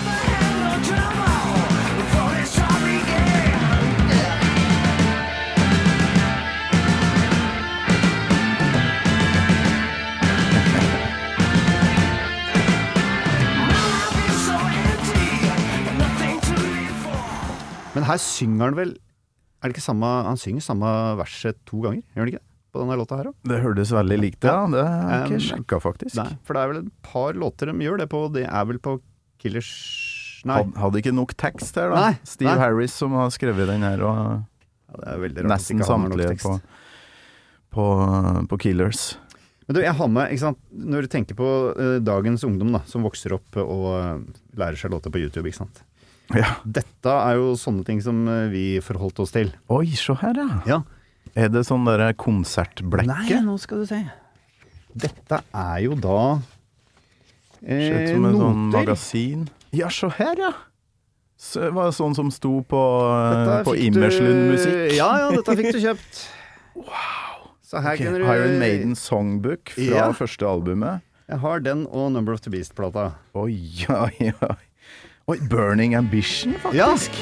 Men her synger han vel, er det ikke samme, han synger samme verset to ganger, gjør han ikke det? På denne låta her også? Det hørtes veldig likt, ja. Det har jeg ikke Um, sjekka, faktisk. Nei, for det er vel et par låter de gjør det på, det er vel på Killers... Nei, Had, hadde ikke nok tekst her, da. Nei, Steve nei. Harris som har skrevet den her, og ja, det er veldig rart at nesten ikke han har nok samtlige tekst. på, på, på Killers. Men du, jeg har med, ikke sant, når du tenker på uh, dagens ungdom da, som vokser opp og uh, lærer seg låter på YouTube, ikke sant? Ja. Dette er jo sånne ting som uh, vi forholdt oss til. Oi, se her, ja. Ja. Er det sånn der konsertblekke? nå skal du se. Dette er jo da Ser ut eh, som en sånn noter. magasin. Ja, se her, ja. Så, var det sånn som sto på, Dette på fikk du- Immerslund musikk? Ja, ja, dette fikk du kjøpt. Wow. Så her Ok, kan du... Iron Maiden Songbook fra Ja. første albumet. Jeg har den og Number of the Beast-plata. Oi, oi, oi. Oi, Burning Ambition, Ja. faktisk.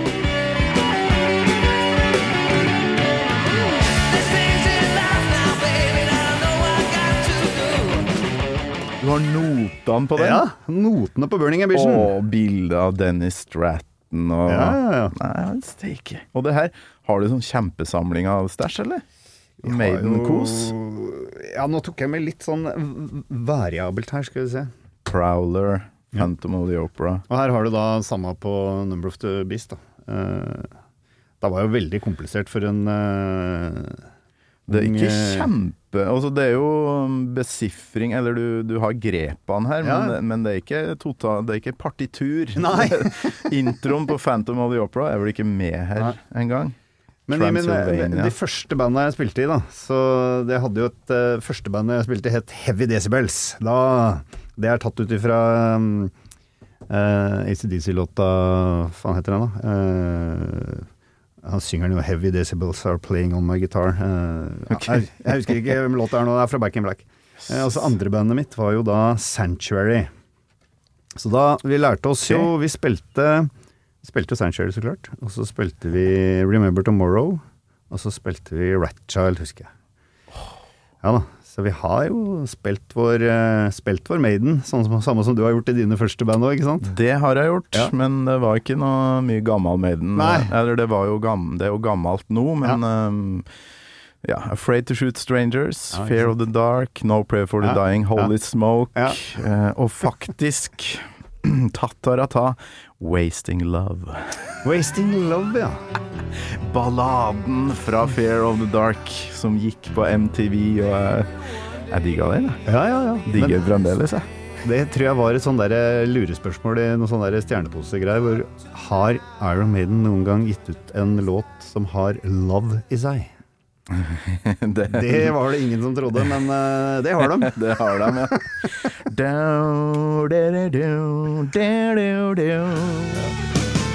Du har notene på den. Ja, notene på Burning Ambition. Og bildet av Dennis Stratton og Ja, ja, ja. Nei, steike. Og det her, har du sånn kjempesamling av stæsj, eller? Vi har Maiden-kos. jo- Ja, nå tok jeg med litt sånn v- variabelt her, skal vi se. Prowler, Phantom of the Opera. Og her har du da samme på Number of the Beast, da. Uh, det var jo veldig komplisert for en uh, Det er ikke ung, kjempe... Altså, det er jo besifring, eller du, du har grepene her, Ja. men, det, men det er ikke total, det er ikke partitur. Nei. Introen på Phantom of the Opera er vel ikke med her Nei. en gang. Men i min, Transylvania. de første bandene jeg spilte i, da, så det hadde jo et uh, første bandet jeg spilte i het Heavy Decibels. Da, det er tatt ut ifra um, uh, A C D C-låta, hva faen heter den da? Uh, han synger den jo Heavy Decibels Are Playing On My Guitar. Uh, Ok. jeg, jeg husker ikke hvem låta er nå, det er fra Back in Black. Uh, og så andre bandet mitt var jo da Sanctuary. Så da, vi lærte oss jo, vi spilte... Vi spilte Sanctuary, så klart. Og så spilte vi Remember Tomorrow. Og så spilte vi Ratchild, husker jeg. Ja da. Så vi har jo spilt vår, uh, spilt vår Maiden, sånn som, samme som du har gjort i dine første band også, ikke sant? Det har jeg gjort, Ja. men det var ikke noe mye gammel Maiden. Nei. Eller det var jo gam, det er jo gammelt nå, men um, ja, Afraid to Shoot Strangers, Ja, ikke Fear sant. of the Dark, No Prayer for the Ja. Dying, Holy Smoke, Ja. eh, og faktisk Tatarata, Wasting Love. Wasting Love, ja. Balladen fra Fear of the Dark som gikk på M T V, og jeg, jeg digga den. jeg. Ja, ja, ja. Digger Men fremdeles, jeg. det tror jeg var et sånn der lurespørsmål i noen sånne der stjerneposegreier, hvor har Iron Maiden noen gang gitt ut en låt som har love i seg? det, Det var det ingen som trodde, men uh, det har de. Det har de, ja. Do, do, do, do, do, do.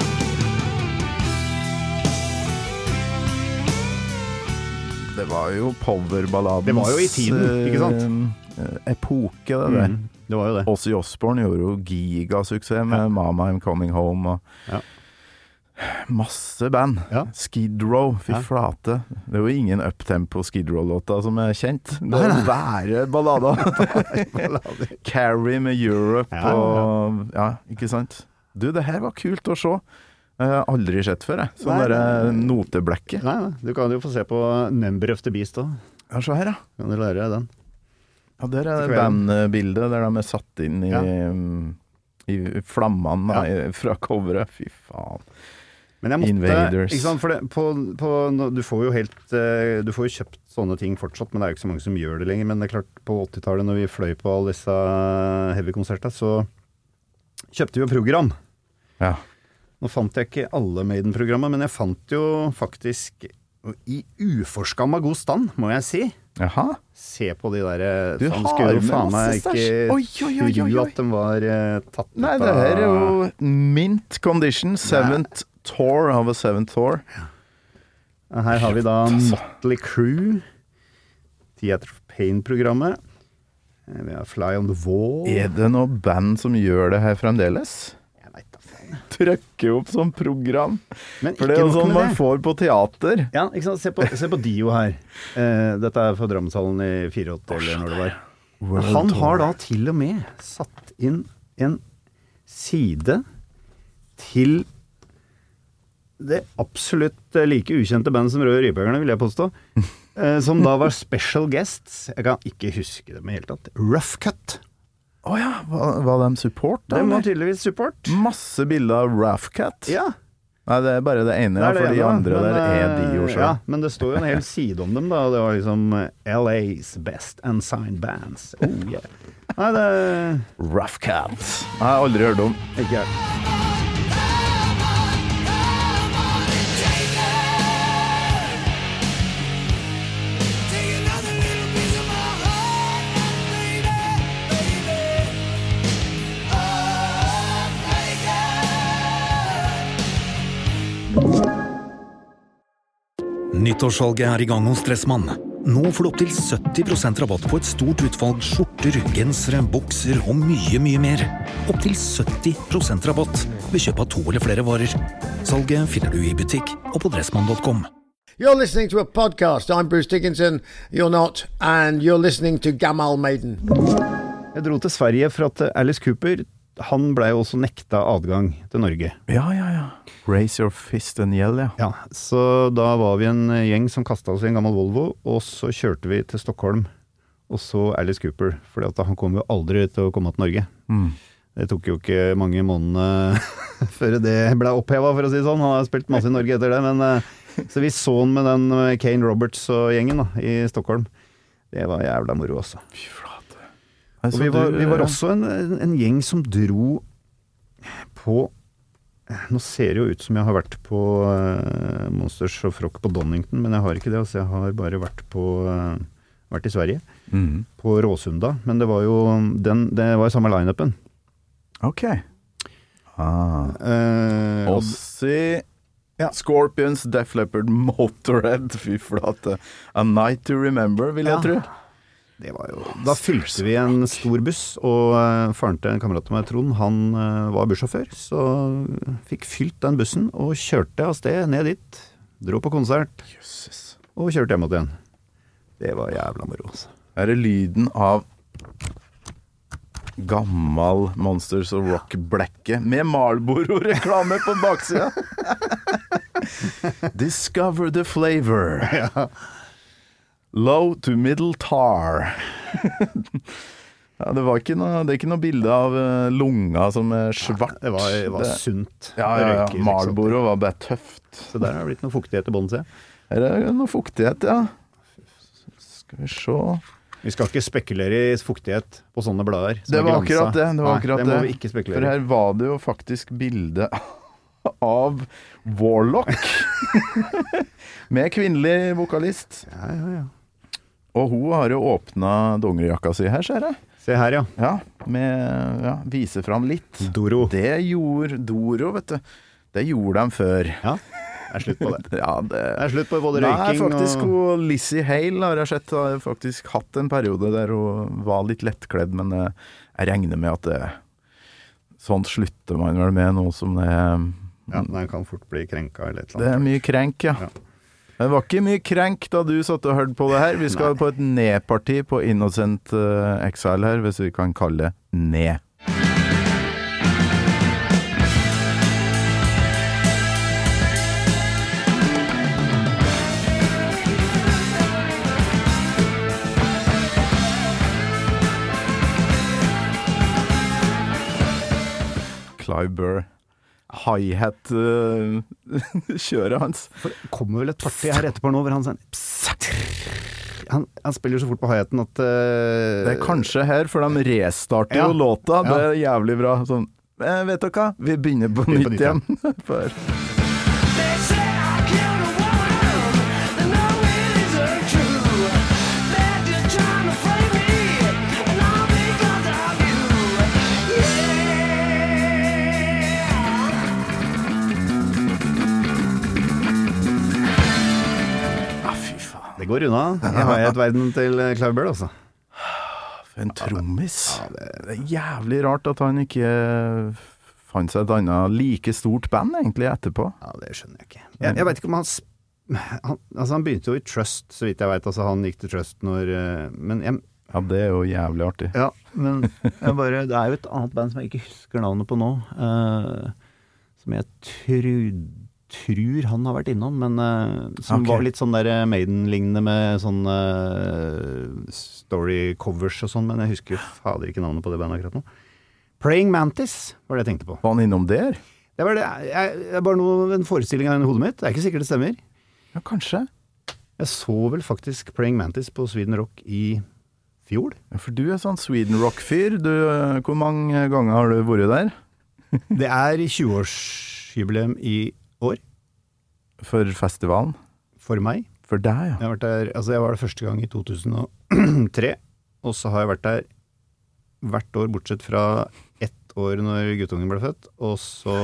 Det var jo powerballadens Det var jo i tiden, ikke sant? eh, epoke, det der. Mm, det var jo det. Ozzy Osbourne gjorde jo gigasuksess med Ja. Mama I'm Coming Home og Ja. masse band. Ja. Skid Row, fy Ja. flate. Det er jo ingen uptempo Skid Row-låta som er kjent. Det er jo bare ballader. Carrie med Europe Ja, ja, og ja, ikke sant? Du, det her var kult å se. Jeg har aldri sett før, jeg. Sånn Nei, derre nei. noteblekke. Nei, nei, du kan jo få se på Number of the Beast da. Ja, se her, ja. Kan du lære deg den? Ja, der er Til det kvelden. bandbildet der de er satt inn i, Ja. i flammene da, i- fra coveret. Fy faen. Men jeg måtte, Invaders. ikke sant, for det, på, på, nå- du får jo helt, eh, du får jo kjøpt sånne ting fortsatt, men det er jo ikke så mange som gjør det lenger. Men det er klart, på åttitallet når vi fløy på alle disse heavy-konsertene, så kjøpte vi jo program. Ja. Nå fant jeg ikke alle Maiden-programmer, men jeg fant jo faktisk i uforskamma god stand, må jeg si. Jaha. Se på de der Du Han har skulle jo med faen meg masse ikke stæsj. Oi, oi, oi, oi, tro oi. at de var eh, tatt ut Nei, det her er jo mint condition, seventh tour of a seventh tour. Her har vi da altså. Motley Crue, Theater of Pain-programmet. Eh, Vi har Fly on the Wall. Er det noe band som gjør det her fremdeles? Jeg vet da faen. Trykker opp som program. Men For det er ikke jo nok sånn med man det. får på teater. Ja, ikke sant? Se på, se på Dio her. Eh, dette er fra Drammenshallen i fireogåtti eller når det var. World Han Tour. har da til og med satt inn en side til det absolutt like ukjente band som Røde Rypehøgerne, vil jeg påstå. Eh, som da var special guests. Jeg kan ikke huske det med helt tatt. Rough Cut. Åja, var, var de support da? Det var eller? tydeligvis support. Masse bilder av Rough Cat. Ja. Nei, det er bare det ene, Det ja, er det for de ene, da. andre Men, der er eh, de jo selv. Ja, men det står jo en hel side om dem, da. Det var liksom eh, L A's best unsigned bands. Oh, yeah. Nei, det Rough Cat. Jeg har aldri hørt om. ikke jeg. Nyttårssalget er i gang hos Dressmann. Nå får du opp til sytti prosent rabatt på et stort utvalg skjorter, gensere, bukser og mye, mye mer. Opp til sytti prosent rabatt ved kjøp av to eller flere varer. Salget finner du i butikk og på dressmann punktum com. You're listening to a podcast. I'm Bruce Dickinson. You're not. And you're listening to Gamal Maiden. Jeg dro til Sverige for at Alice Cooper, han ble jo også nekta adgang til Norge. Ja, ja, ja. Raise your fist and yell, ja. Ja, så da var vi en gjeng som kastet oss i en gammel Volvo, og så kjørte vi til Stockholm, og så Alice Cooper, for han kom jo aldri til å komme til Norge. Mm. Det tok jo ikke mange månedene før det ble opphevet, for å si det sånn. Han har spilt masse i Norge etter det, men eh, så vi så han med den eh, Kane Roberts og gjengen da, i Stockholm. Det var jævla moro også. Fy flate. Og Altså, vi var, du, vi var eh, også en, en, en gjeng som dro på. Nå ser det jo ut som jeg har vært på uh, Monsters of Rock på Donington, men jeg har ikke det, altså jeg har bare vært på uh, vært i Sverige, Mhm. på Råsunda, men det var jo den, det var jo samme line-upen. Ok. Ah. Uh, og- Ozzy, Ja. Scorpions, Def Leppard, Motorhead, fy flate. A Night to Remember, vil jeg Ja. tro. Det var jo, da fylte vi en stor buss, og uh, faren til en kamerat av meg, Trond, han uh, var bussjåfør, så fikk fylt den bussen og kjørte av sted ned dit, dro på konsert, Jesus. og kjørte hjem igjen. Det var jævla moro, altså. Her er lyden av gammal Monsters of Rock-blekke med Marlboro-reklame på baksida. Discover the flavor. Low to middle tar. Ja, det var ikke noe, det er ikke noe bilde av uh, lunga som er svart. Det var, det var Det- sunt. Ja, ja, ja. Røyker, liksom. Marlboro var bare tøft. Så der har det blitt noe fuktighet i bånden, ser jeg. Her er noe fuktighet, ja. Skal vi se. Vi skal ikke spekulere i fuktighet på sånne blader. som Det er var glansa. akkurat det. Det var Nei, akkurat det må det. vi ikke For spekulere i. her var det jo faktisk bilde av Warlock med kvinnelig vokalist. Ja, ja, ja. Og hun har jo åpna dongerijakka si her, ser jeg. Se her, ja. Ja, med ja, vise fram litt. Doro. Det gjorde Doro, vet du. Det gjorde de før. Ja, det er slutt på det. Ja, det Det er slutt på både Nei, røyking faktisk og... hun Lizzie Hale har jeg sett, har faktisk hatt en periode der hun var litt lettkledd, men eh, jeg regner med at det sånt slutter man vel med nå som det er Ja, den kan fort bli krenka eller et Det eller er annet. mye krenk, ja. Ja. Det var ikke mye krenk da du satt og hørte på det her. Vi skal Nei. på et ned-parti på Innocent uh, Exile her, hvis vi kan kalle det ned. Clive Burr. Hi-hat-kjøret hans. For det kommer vel et parti her etterpå nå, hvor han sånn... Han, han spiller så fort på hi-haten at... eh, Det er kanskje her, for de restarter Ja. jo låta. Det Ja. er jævlig bra. Sånn, eh, vet dere hva? Vi begynner på Begynner på nytt nytt igjen. For They say I killed a woman, and no, it isn't true. There det går unna. Jeg har et verden til Clive Burr, altså. For en trommis. Ja, det, det er jævlig rart at han ikke fant seg et annet like stort band egentlig etterpå. Ja, det skjønner jeg ikke. Jeg, jeg vet ikke om han, han Altså, han begynte jo i Trust, så vidt jeg vet. Altså, han gikk til Trust når Men jeg Ja, det er jo jævlig artig. Ja, men jeg bare, det er jo et annet band som jeg ikke husker navnet på nå, uh, som jeg tror, tror han har vært innom, men uh, som okay. var litt sånn der Maiden-lignende med sånn uh, story covers og sånn, men jeg husker fader ikke navnet på det bandet akkurat nå. Praying Mantis var det jeg tenkte på. Var han innom der? Det var det, jeg, jeg bare noe, en forestilling av hodet mitt, det er ikke sikkert det stemmer. Ja, kanskje. Jeg så vel faktisk Praying Mantis på Sweden Rock i fjor. Ja, for du er sånn Sweden Rock-fyr. Du, hvor mange ganger har du vært der? Det er tjue-årsjubileum i år. For festivalen? For meg. For deg, ja. Jeg, har vært der, altså jeg var der første gang i to tusen og tre, og så har jeg vært der hvert år, bortsett fra ett år når guttungen ble født, og så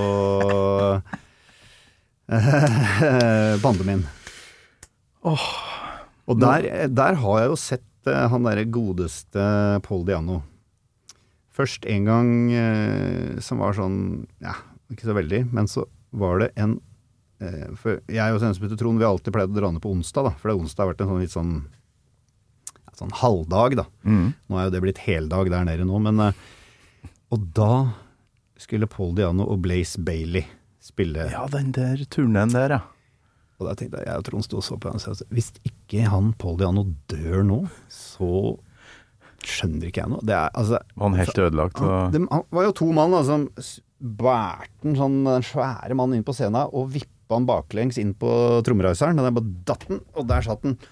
pandemien. Åh. Og der, der har jeg jo sett han der godeste Paul Diano. Først en gang eh, som var sånn, ja, ikke så veldig, men så var det en, eh, for jeg og Sensbytte Trond, vi har alltid pleid å dra ned på onsdag da, for det onsdag har vært en sånn litt sånn, ja, sånn halvdag da. Mm. Nå er jo det blitt heldag der nede nå, men, eh, og da skulle Paul Diano og Blaze Bailey spille. Ja, den der turnen der, ja. Og da tenkte jeg, jeg og Trond stod og så på han og sa, hvis ikke han Paul Diano dør nå, så skjønner ikke jeg noe. Det er, altså, var han helt ødelagt? Og... Han, det, han var jo to mann da, som bærte en sånn en svære mann inn på scenen og vippet han baklengs inn på trommereiseren, og der bare datt den, og der satt den.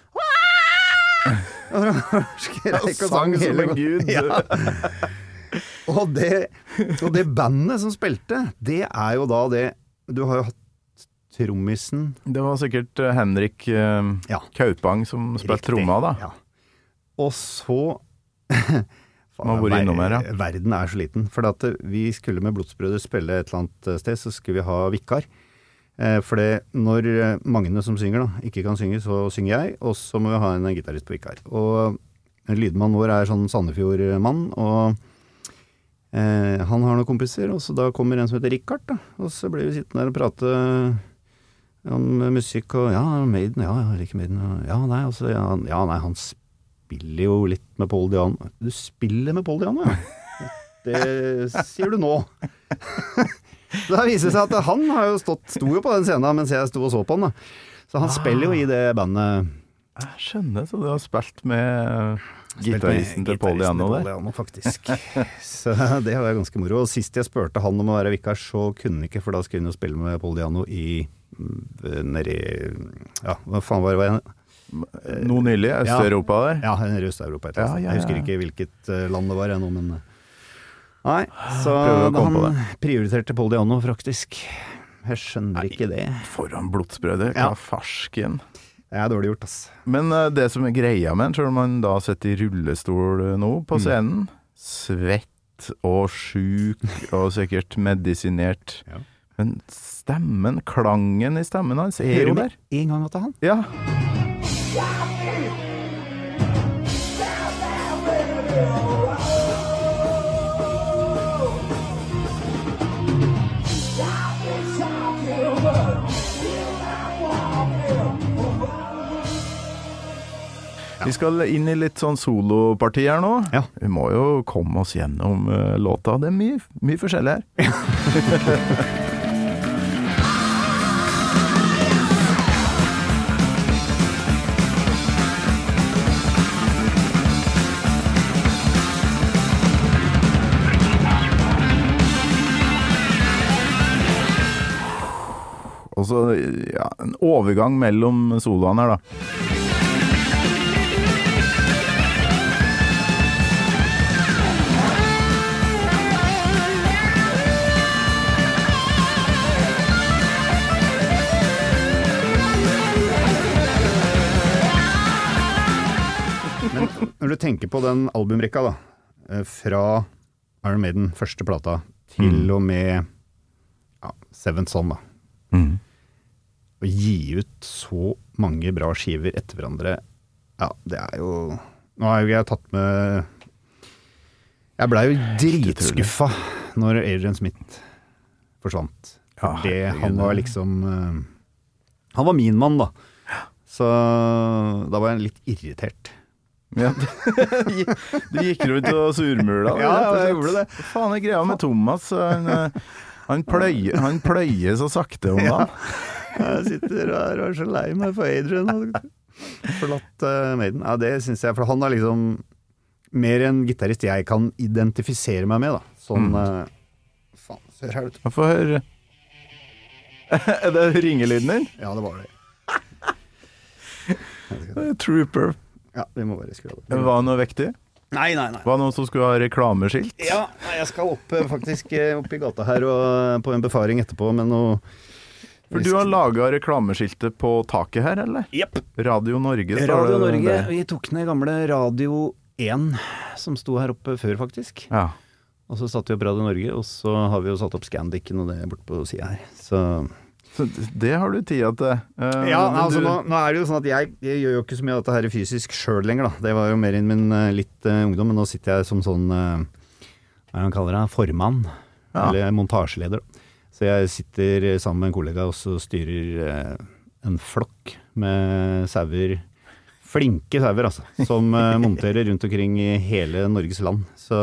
Skreik og sang hele som en gud. Ja. Og, det, og det bandet som spilte, det er jo da det, du har jo hatt trommisen. Det var sikkert uh, Henrik uh, ja. Kaupang som spilte tromma da. Ja. Og så Man var innom her, ja. Verden er så liten. For at vi skulle med Blodsbrødre spille et eller annet sted, så skulle vi ha vikar. Eh, for det, når Magne som synger da, ikke kan synge, så synger jeg, og så må vi ha en gitarist på vikar. Og lydmannen vår er sånn Sandefjord-mann, og eh, han har noen kompiser, og så da kommer en som heter Rikard da, og så blir vi sittende der og prate om musikk, og ja, Maiden, ja, jeg liker Maiden, og, ja, nei, altså, ja, ja, nei, han spiller jo litt med Paul Diano. Du spiller med Paul Diano, ja. Det sier du nå. Det viser seg at han har jo stått, sto jo på den scenen mens jeg sto og så på han, da. Så han ah. spiller jo i det bandet. Jeg skjønner, så du har spilt med gitaristen til Paul Diano der. Paul Diano, faktisk. Så det var ganske moro. Og sist jeg spurte han om å være vikar, så kunne han ikke, for da skulle han jo spille med Paul Diano i nede i, ja, hva faen var det var jeg? Noe nylig, Øst-Europa der? Ja, nede i Øst-Europa. Ja, ja, ja. Jeg husker ikke hvilket land det var ennå, men nei, så han prioriterte Paul Diano faktisk. Jeg skjønner nei, ikke det. Foran Blodsbrødre, hva ja. Farsken. Det er dårlig gjort, ass. Men uh, det som er greia med, selv om man da sitter i rullestol nå på scenen, mm. svett og sjuk og sikkert medisinert, ja. Men stemmen, klangen i stemmen hans er jo der. En gang til han? Ja. Vi skal inn i litt sånn soloparti her nå. Ja. Vi må jo komme oss gjennom uh, låta. Det er mye, mye forskjellig her. Og så, ja, en overgang mellom soloene her da. Men når du tenker på den albumrekka da, fra Iron Maiden, første plata, til mm. og med ja, Seventh Son da. Mm. Å gi ut så mange bra skiver etter hverandre Ja, det er jo Nå har jo jeg tatt med Jeg ble jo dritskuffa når Adrian Smith forsvant. Ja, det, herregud, han var det- liksom uh, Han var min mann, da. Så da var jeg litt irritert. Ja, du gikk rundt og surmula. Ja, jeg gjorde det. Hva faen er greia med Thomas? Han, eh, han, pløyer, han pløyer så sakte om dagen. Jeg sitter her og er så lei meg for Adrian. Og forlatt uh, Maiden. Ja, det synes jeg, for han er liksom mer en gitarist jeg kan identifisere meg med, da. Sånn uh, faen, hør her ut. Jeg får høre. Er det ringelyden din? Ja, det var det. Trooper. Ja, vi må bare skru av det. Var det noe viktig? Nei, nei, nei. Var det noen som skulle ha reklameskilt? Ja, nei, jeg skal opp eh, faktisk eh, opp i gata her og på en befaring etterpå, men noe For du har laget reklameskiltet på taket her, eller? Jepp. Radio Norge. står Radio det Norge. der. Vi tok ned gamle Radio én som sto her oppe før, faktisk. Ja. Og så satte vi opp Radio Norge, og så har vi jo satt opp Scandicen og det bort på siden her. Så Så det har du tida til. Eh, ja, men altså du- nå, nå er det jo sånn at jeg, jeg gjør jo ikke så mye av dette her fysisk selv lenger, da. Det var jo mer inn min uh, litt uh, ungdom, men nå sitter jeg som sånn, uh, hva er det han kaller det, formann, Ja. eller montasjeleder. Så jeg sitter sammen med en kollega og så styrer uh, en flokk med sauer, flinke sauer altså, som uh, monterer rundt omkring i hele Norges land. Så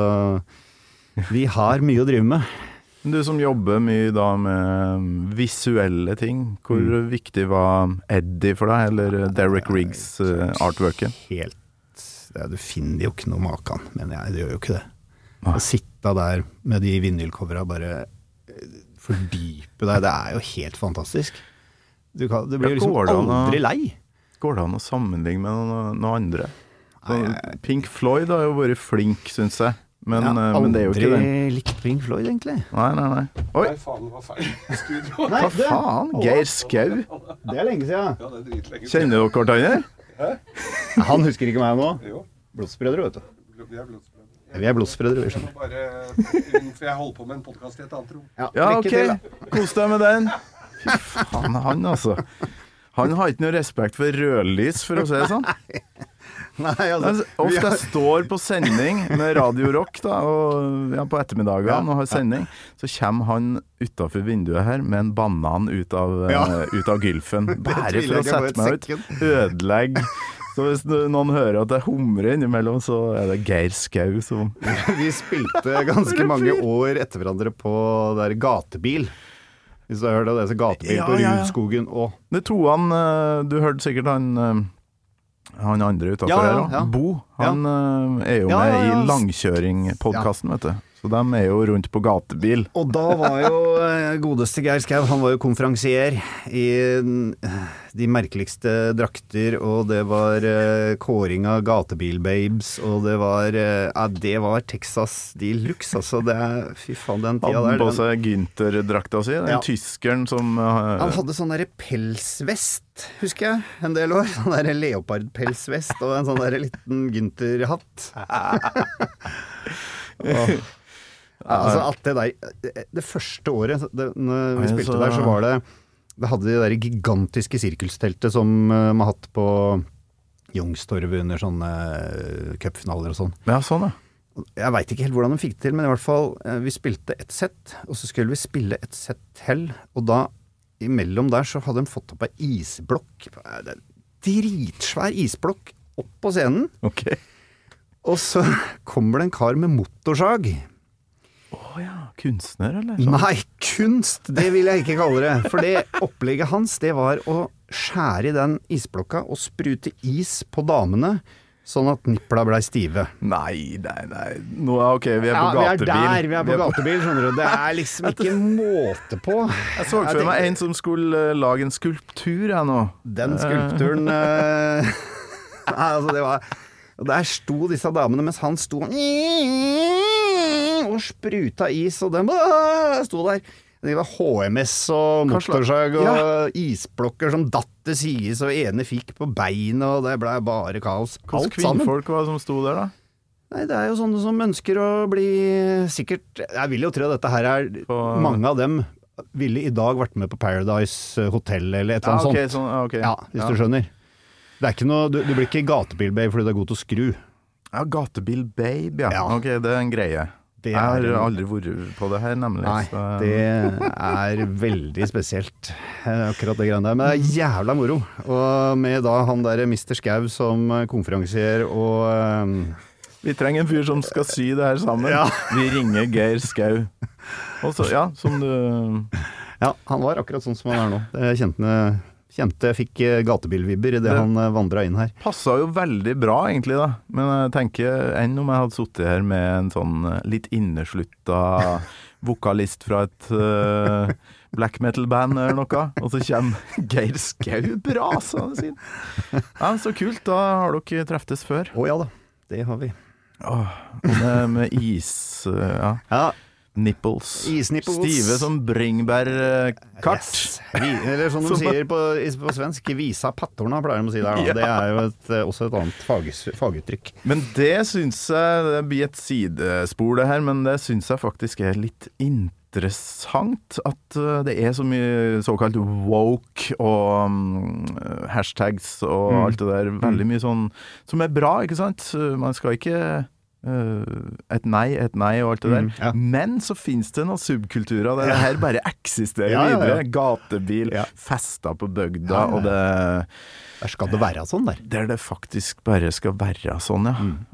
vi har mye å drive med. Du som jobber mye da med visuelle ting, hvor Mm. viktig var Eddie for deg, eller Derek Riggs uh, artworken? Helt det, Du finner jo ikke noe maken, men jeg det gjør jo ikke det. Nei. Å sitte der med de vinylcovera bare eh, fordype deg, det er jo helt fantastisk. Du, kan, du blir Ja, jo går det liksom an å- aldri lei. Går det an å sammenligne med noen noe andre? Nei, Så jeg- Pink Floyd har jo vært flink, synes jeg. Men, Jeg har eh, men det er jo ikke det. aldri likt Pink Floyd, egentlig. Nei, nei, nei. Oi, Nei, faen, det var feil studio. Nei, hva faen? Geir Skau? Det er lenge siden. Ja, det er dritlenge. Kjenner dere hverandre? Han husker ikke meg nå. Jo, Blodsbrødre, vet du. vi er blodsbrødre. Vi er blodsbrødre, vi Jeg skjønner. må bare, for jeg holder på med en podcast i et annet rom. Ja, Ja, lykke ok. til, da. Kos deg med den. Fy faen, han altså. Han har ikke noe respekt for rødlys, for å si det sånn. Nei, Altså, altså, vi ofte har- jeg står på sending med Radio Rock da, og, ja, på ettermiddagene Ja, og har sending, så kommer han utenfor vinduet her med en banan ut av, Ja. eh, ut av gylfen. Bare tviler for å jeg ikke på sette meg ut. et Ødelegg. Så hvis noen hører at det humrer innimellom, så er det Geir Skau som Vi spilte ganske mange år etter hverandre på der gatebil. Hvis du har hørt det, så gatebil Ja, på ja, ja. Rudskogen og Det to han eh, Du hørte sikkert han eh, han andre utenfor Ja, ja, her også. ja. Bo, han eh, er jo Ja, med ja, ja. i Langkjøring-podcasten, vet du. Så de er jo rundt på gatebil. Og da var jo eh, godeste Geir Skau, han var jo konferansier i eh, de merkeligste drakter, og det var eh, kåring av gatebilbabes, og det var eh, ja, det var Texas de luxe, altså det er, fy faen, den tida Hadde der. han på Den, seg Günther-drakta si, den Ja. tyskeren som eh, han hadde sånn der pelsvest, husker jeg, en del år. Sånn der leopardpelsvest og en sånn der liten Günther-hatt. Åh. Ja, altså at det der, det første året det, når vi Ja, spilte så- der, så var det det hadde det der gigantiske sirkelsteltet som uh, man har hatt på Youngstorget under sånne uh, cupfinaler og sånn. Ja, sånn, ja. Jeg vet ikke helt hvordan de fikk det til, men i hvert fall, uh, vi spilte et sett, og så skulle vi spille et sett til, og da, imellom der, så hadde de fått opp ei isblokk, uh, det er en dritsvær isblokk opp på scenen, Ok. og så kommer det en kar med motorsag. Å ja, kunstner, eller? Sånn. Nei, kunst, det vil jeg ikke kalle det. For det opplegget hans, det var å skjære i den isblokka og sprute is på damene, sånn at nippla ble stive. Nei, nei, nei. Nå, ok, vi er Ja, på vi er gatebil. der, vi er på gatebil, skjønner du. Det er liksom ikke måte på. Jeg så for meg en som skulle eh, lage en skulptur, jeg nå. Den skulpturen eh, Nei, altså, det var Og der sto disse damene, mens han sto og spruta is, og den sto der. Det var H M S og Hva slags- motorsag og Ja. isblokker som datt til sides, og ene fikk på beinet, og det ble bare kaos. Hvilke Alt sammen. kvinnfolk var det som sto der, da? Nei, det er jo sånne som ønsker å bli sikkert Jeg vil jo tro at dette her er På- mange av dem ville i dag vært med på Paradise Hotel eller et eller Ja, annet ok, sånt. sånn, ja, ok. Ja, hvis Ja. du skjønner. Det er ikke noe, du, du blir ikke gatebil-babe fordi du er god til å skru. Ja, gatebil-babe, ja. Ja. Ok, det er en greie. Det Jeg har er- aldri vært på det her, nemlig. Nei, så- det er veldig spesielt, eh, akkurat det greiene der. Men det er jævla moro. Og med da han der mister Skau som eh, konferansier og eh, Vi trenger en fyr som skal sy det her sammen. Ja. Vi ringer Geir Skau. Og så, ja, som du Ja, han var akkurat sånn som han er nå. Jeg kjente, kjente jeg fikk eh, gatebilvibber i det Det- han eh, vandret inn her. Passa jo veldig bra, egentlig, da. Men jeg tenker enn om jeg hadde sittet her med en sånn eh, litt inneslutta vokalist fra et uh, black metal-band eller noe, og så kommer Geir Skau brasa det sin. Ja, så kult. Da har dere treftes før. Å ja da, det har vi. Åh, og med, med is... uh, ja. Ja, Nipples. Isnipples. Stive som bringebærkart. yes. Vi, eller som de Som- sier på, på svensk, visa pattorna pleier de å si der. Da. Ja. Det er jo et, eh, også et annet fag, faguttrykk. Men det syns jeg det blir et sidespor, det her, men det syns jeg faktisk er litt interessant at uh, det er så mye såkalt woke og um, hashtags og Mm. alt det der. Veldig mye sånn som er bra, ikke sant? Man skal ikke uh, et nei, et nei og alt det der. Mm, ja. Men så finnes det noen subkulturer der det her bare eksisterer Ja, ja, ja. videre. Gatebil, Ja. fester på bygda, Ja, ja, ja. og det Der skal det være sånn der. der det faktisk bare skal være sånn, ja. Mm.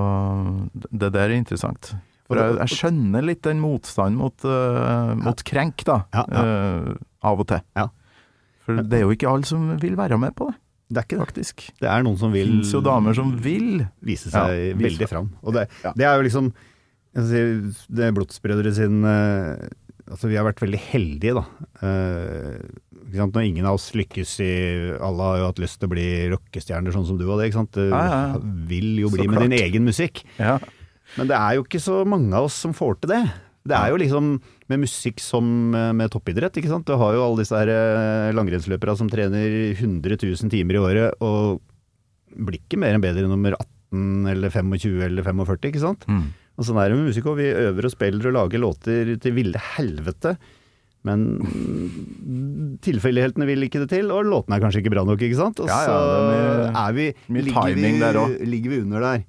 Og det der er interessant. For Og det- jeg, jeg skjønner litt den motstanden mot, uh, mot krenk, da, Ja, ja. uh, av og til. Ja. For det er jo ikke alle som vil være med på det, Det er ikke det. faktisk. Det er noen som Det vil finnes jo damer som vil. vise seg Ja, vise veldig seg. fram. Og det, Ja. det er jo liksom jeg sier, det er Blodsbrødre sin eh, Altså vi har vært veldig heldige da Eh, ikke sant? Når ingen av oss lykkes i Alle har jo hatt lyst til å bli rockestjerner sånn som du hadde, ikke sant? Du Ja, ja, ja. vil jo Så bli med din klart. egen musikk. Ja. Men det er jo ikke så mange av oss som får til det. Det er jo liksom med musikk som med toppidrett, ikke sant? Du har jo alle disse her eh, langrennsløpere som trener hundre tusen timer i året, og blir ikke mer enn bedre nummer atten eller tjuefem eller førtifem, ikke sant? Mm. Og sånn er det med musikk også. Vi øver og spiller og lager låter til ville helvete, men tilfeldighetene vil ikke det til, og låtene er kanskje ikke bra nok, ikke sant? Og Ja, ja, så det er mye- er vi, mye ligger, timing der også. vi, ligger vi under der.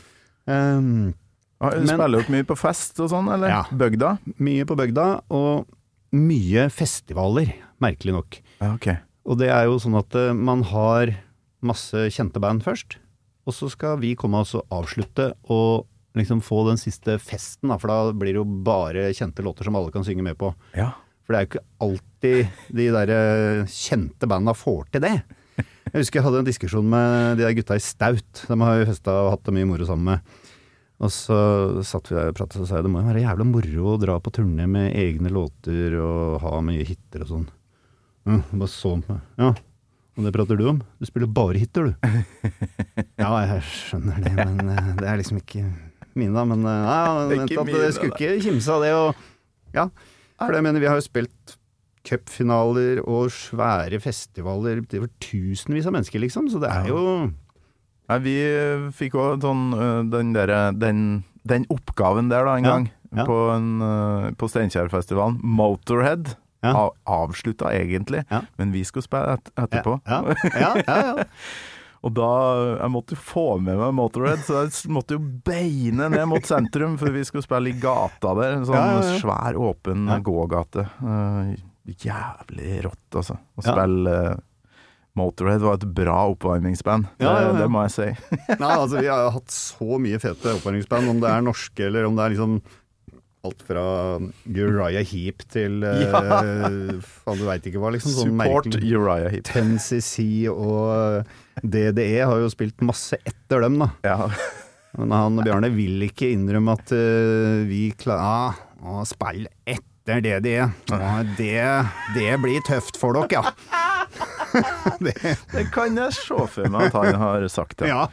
Um, Ja, Men- Spiller dere mye på fest og sånn, eller? Ja. Bøgda? Mye på bygda, og mye festivaler, merkelig nok. Ja, ok. Og det er jo sånn at eh, man har masse kjente band først, og så skal vi komme oss og avslutte og liksom få den siste festen, da, for da blir det jo bare kjente låter som alle kan synge med på. Ja. For det er jo ikke alltid de der eh, kjente bandene får til det. Jeg husker jeg hadde en diskusjon med de der gutta i Staut. De har jo festa og hatt det mye moro sammen med. Og så satt vi der og pratet og sa jeg, det må jo være jævla moro å dra på turné med egne låter og ha mye hitter og sånn. Ja, bare så på meg. Ja, og det prater du om? Du spiller bare hitter, du. Ja, jeg skjønner det, men eh, det er liksom ikke mine da. Men eh, ja, Det er vent ikke at mine, det skulle ikke kimse av det. Og, ja, for det mener vi har jo spilt cupfinaler og svære festivaler til over tusenvis av mennesker, liksom. Så det er jo Nei, vi eh, fikk også sånn, eh, den, der, den, den oppgaven der da en Ja, gang, ja. på, en, eh, på Steinkjerfestivalen. Motorhead Ja. av, avslutta egentlig, Ja. men vi skulle spille et, etterpå. Ja, ja, ja, ja. Og da, jeg måtte jo få med meg Motorhead, så jeg måtte jo beine ned mot sentrum, for vi skulle spille i gata der, en sånn Ja, ja, ja. svær, åpen Ja. gågate. Eh, jævlig rått, altså. Å Ja. spille eh, Motorhead var et bra oppvarmingsband, det, Ja, ja, ja. det må jeg si. Nei, altså vi har jo hatt så mye fete oppvarmingsband, om det er norske eller om det er liksom alt fra Uriah Heep til eh, Ja. faen, du vet ikke hva, liksom. Sånn Support merkelig. Uriah Heep. ten C C og D D E har jo spilt masse etter dem, da. Ja. Men han Bjarne vil ikke innrømme at eh, vi klarer å spille etter D D E. Ja, det, det blir tøft for dere, ja. det, Det kan jeg se for meg at han har sagt det. ja.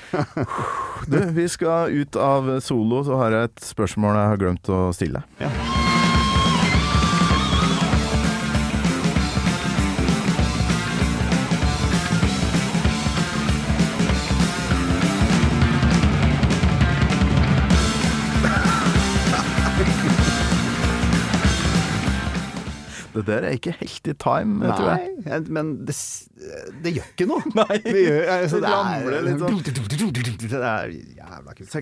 Du, vi skal ut av solo, så har jeg et spørsmål jeg har glemt å stille. Ja. Det Det der er ikke helt i time, Nei, tror jeg. jeg- men det, s- det gjør ikke noe. Nei, Vi gjør, altså, det det, ramler er, litt sånn. det er jævla kult.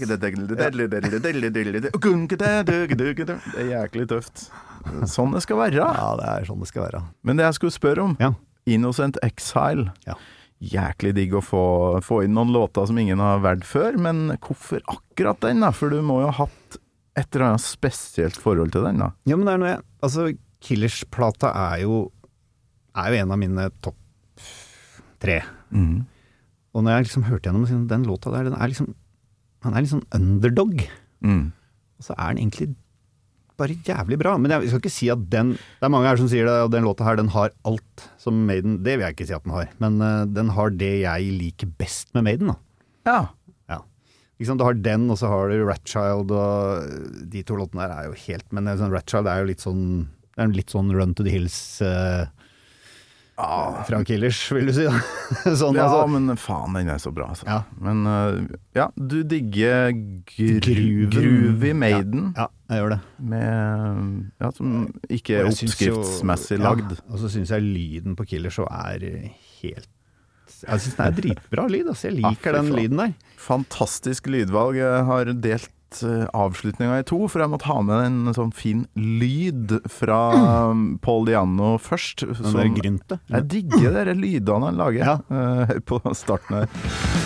Det er jæklig tøft. Sånn det skal være. Ja, det er sånn det skal være. Men det jeg skulle spørre om, Ja. Innocent Exile. Ja. Jæklig digg å få, få inn noen låter som ingen har vært før, men hvorfor akkurat den da? For du må jo ha hatt et eller annet spesielt forhold til den da. Ja, men det er noe jeg Altså, Killers-plata er jo Er jo en av mine topp tre. Mhm. Og når jeg liksom hørte gjennom den, den låta der, den er liksom Han er litt sånn underdog. Mm. Og så er den egentlig bare jævlig bra. Men jeg skal ikke si at den Det er mange her som sier det, og den låta her, den har alt som Maiden. Det vil jeg ikke si at den har. Men uh, den har det jeg liker best med Maiden, da. Ja. Ja. Liksom, du har den, og så har du Ratchild, og de to låtene der er jo helt Men sånn, Ratchild er jo litt sånn Det er litt sånn Run to the Hills uh, fra Killers, vil du si da. Sånn, Ja, altså. men faen, den er så bra altså. Ja. Men uh, ja, du digger gr Gruven. Groovy Maiden Ja, jeg gjør det. med, ja, som ikke er Og jeg synes jo- oppskriftsmessig ja, lagd. og så synes jeg lyden på Killers så er helt Jeg synes den er dritbra lyd, altså. Jeg Ja, liker fy den faen. lyden der. Fantastisk lydvalg. Jeg har delt uh, avslutninga i to, for jeg måtte ha med en sånn fin lyd fra um, Paul Diano først. Den som- der grynte. Jeg digger dere lydene han lager Ja. uh, her på starten her.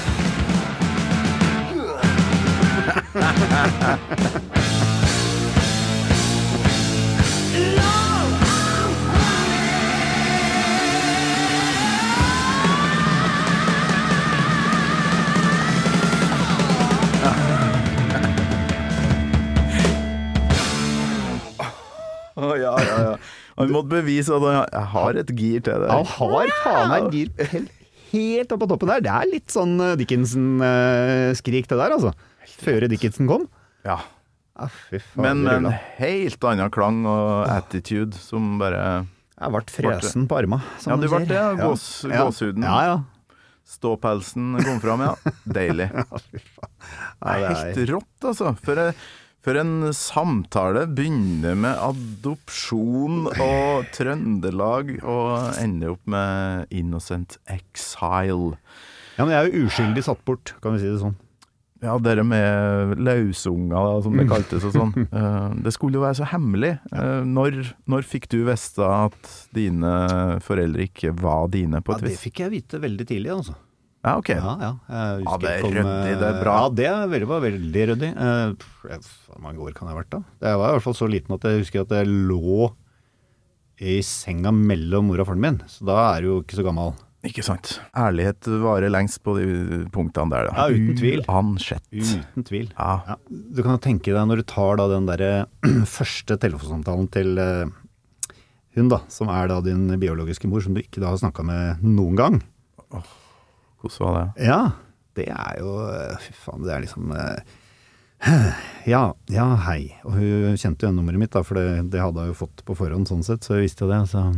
Å, ja, ja, ja. Han måtte bevise at han jeg har et gir til det. Han har faen meg gir helt, helt opp på toppen der. Det er litt sånn uh, Dickinson-skrik det der, altså. Før Dickinson kom. Ja. Ah, fy faen. Men med en Rulla. helt annen klang og attitude som bare Jeg ble fresen på arma. som Ja, man du ble sier. det. Ja. Gås, Ja. Gåsehuden. Ja, ja. Ståpelsen kom fram, ja. Deilig. Fy faen. Det er helt rått, altså. For, for en samtale begynner med adopsjon og Trøndelag og ender opp med Innocent Exile. Ja, men jeg er jo uskyldig satt bort, kan vi si det sånn. Ja, dere med lausunger, da, som det kaltes og sånn. Eh, det skulle jo være så hemmelig. Eh, når, når fikk du vite at dine foreldre ikke var dine på Ja, et det vis? fikk jeg vite veldig tidlig, altså. Ja, ok. Ja, ja. Jeg Ja, husker det er ikke om, ryddig, det er bra. Ja, det er veldig, var veldig ryddig. Eh, pff, jeg- Hvor mange år kan jeg ha vært da? Jeg var i hvert fall så liten at jeg husker at jeg lå i senga mellom mor og faren min, så da er du jo ikke så gammel. Ikke sant. Ærlighet varer lengst på de punktene der, da. Ja, uten tvil. Uansett. Uten tvil. Ja. Ja, du kan jo tenke deg når du tar da den der første telefonsamtalen til eh, hun da, som er da din biologiske mor, som du ikke da har snakket med noen gang. Hvordan var det? Ja, det er jo, eh, fy faen, det er liksom, eh, ja, ja, hei. Og hun kjente jo nummeret mitt da, for det, det hadde hun jo fått på forhånd sånn sett, så jeg visste jo det. Så,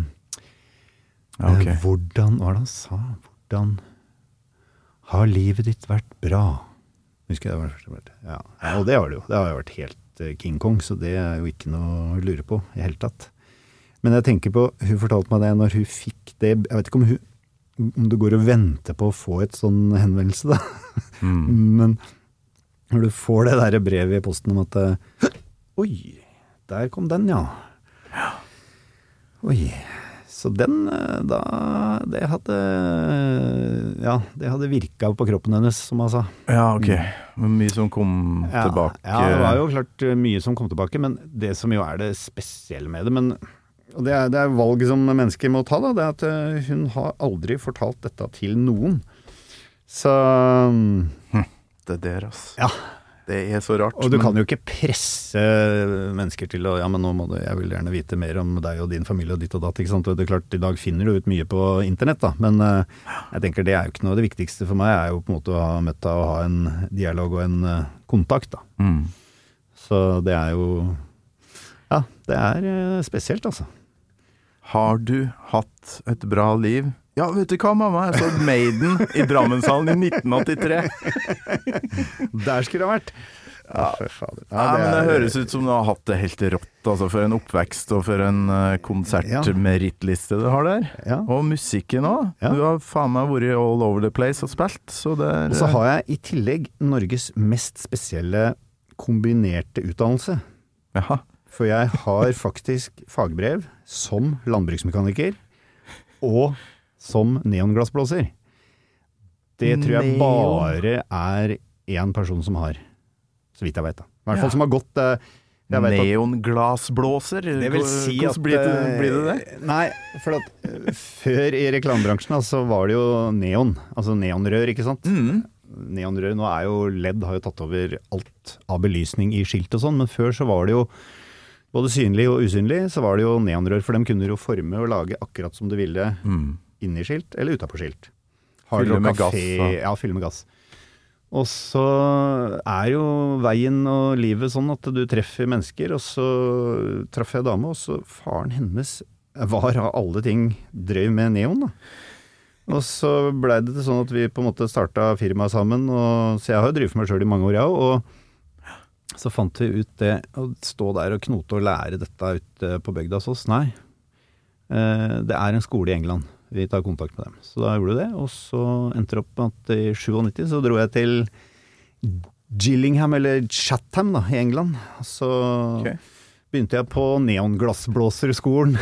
Ja, ok. eh, hvordan, hva var det han sa? Hvordan har livet ditt vært bra? Husker jeg det var det første. Ja, ja, og det har det jo. Det har jo vært helt eh, King Kong, så det er jo ikke noe å lure på i hele tatt. Men jeg tenker på, hun fortalte meg det når hun fikk det, jeg vet ikke om hun, om du går og venter på å få et sånn henvendelse da. Men når du får det der brevet i posten om at eh, oi, der kom den, ja. Oi, så den eh, da, det hadde, ja, det hadde virket på kroppen hennes, som han sa. Ja, ok. Men mye som kom Ja, tilbake. Ja, det var jo klart eh, mye som kom tilbake, men det som jo er det spesielle med det, men og det er, det er valget som mennesker må ta da, det er at eh, hun har aldri fortalt dette til noen. Så Det der, ass. ja, Det er så rart. og du men- kan jo ikke presse mennesker til å, ja, men nå må du, jeg vil gjerne vite mer om deg og din familie og ditt og datt, ikke sant? Og det er klart, i dag finner du ut mye på internett da, men eh, jeg tenker det er jo ikke noe, det viktigste for meg er jo på en måte å ha møtt deg og ha en dialog og en eh, kontakt da. Mm. Så det er jo, ja, det er eh, spesielt altså. Har du hatt et bra liv? Ja, vet du hva, mamma? Jeg så Maiden i Drammenshallen i nitten åttitre. Der skulle det ha vært. Ja, for fader. Ja, Ja, men det er- høres ut som du har hatt det helt rått, altså for en oppvekst og for en uh, konsertmerittliste du har der. Ja. Og musikken også. Ja. Du har faen meg vært all over the place og spilt, så det er... Og så har jeg i tillegg Norges mest spesielle kombinerte utdannelse. Jaha. For jeg har faktisk fagbrev som landbruksmekaniker og som neonglassblåser. Det tror jeg Neon. bare er en person som har, så vidt jeg vet da. I hvert fall Ja. som har gått... eh, jeg vet at- Neonglassblåser? Det vil si at... Hvordan blir det, blir det det? eh, Nei, for at eh, før i reklamebransjen da, så var det jo neon, altså neonrør, ikke sant? Mm. Neonrør, nå er jo L E D har jo tatt over alt av belysning i skilt og sånn, men før så var det jo både synlig og usynlig, så var det jo neonrør, for dem kunne du jo forme og lage akkurat som du ville Mm. inni skilt eller utenpå skilt. Fylle Rock med Café, gass, da. ja, fylle med gass. Og så er jo veien og livet sånn at du treffer mennesker, og så traff jeg dame, og så faren hennes var av alle ting drev med neon da. Og så ble det sånn at vi på en måte startet firmaet sammen, og, så jeg har jo drivet for meg selv i mange år, ja, og så fant vi ut det, å stå der og knote og lære dette ute på bygda hos oss. Nei, eh, det er en skole i England. Vi tar kontakt med dem. Så da gjorde vi det, og så endte det opp med at i nittisju så dro jeg til Gillingham, eller Chatham da, i England. Så Ok. begynte jeg på neonglassblåserskolen.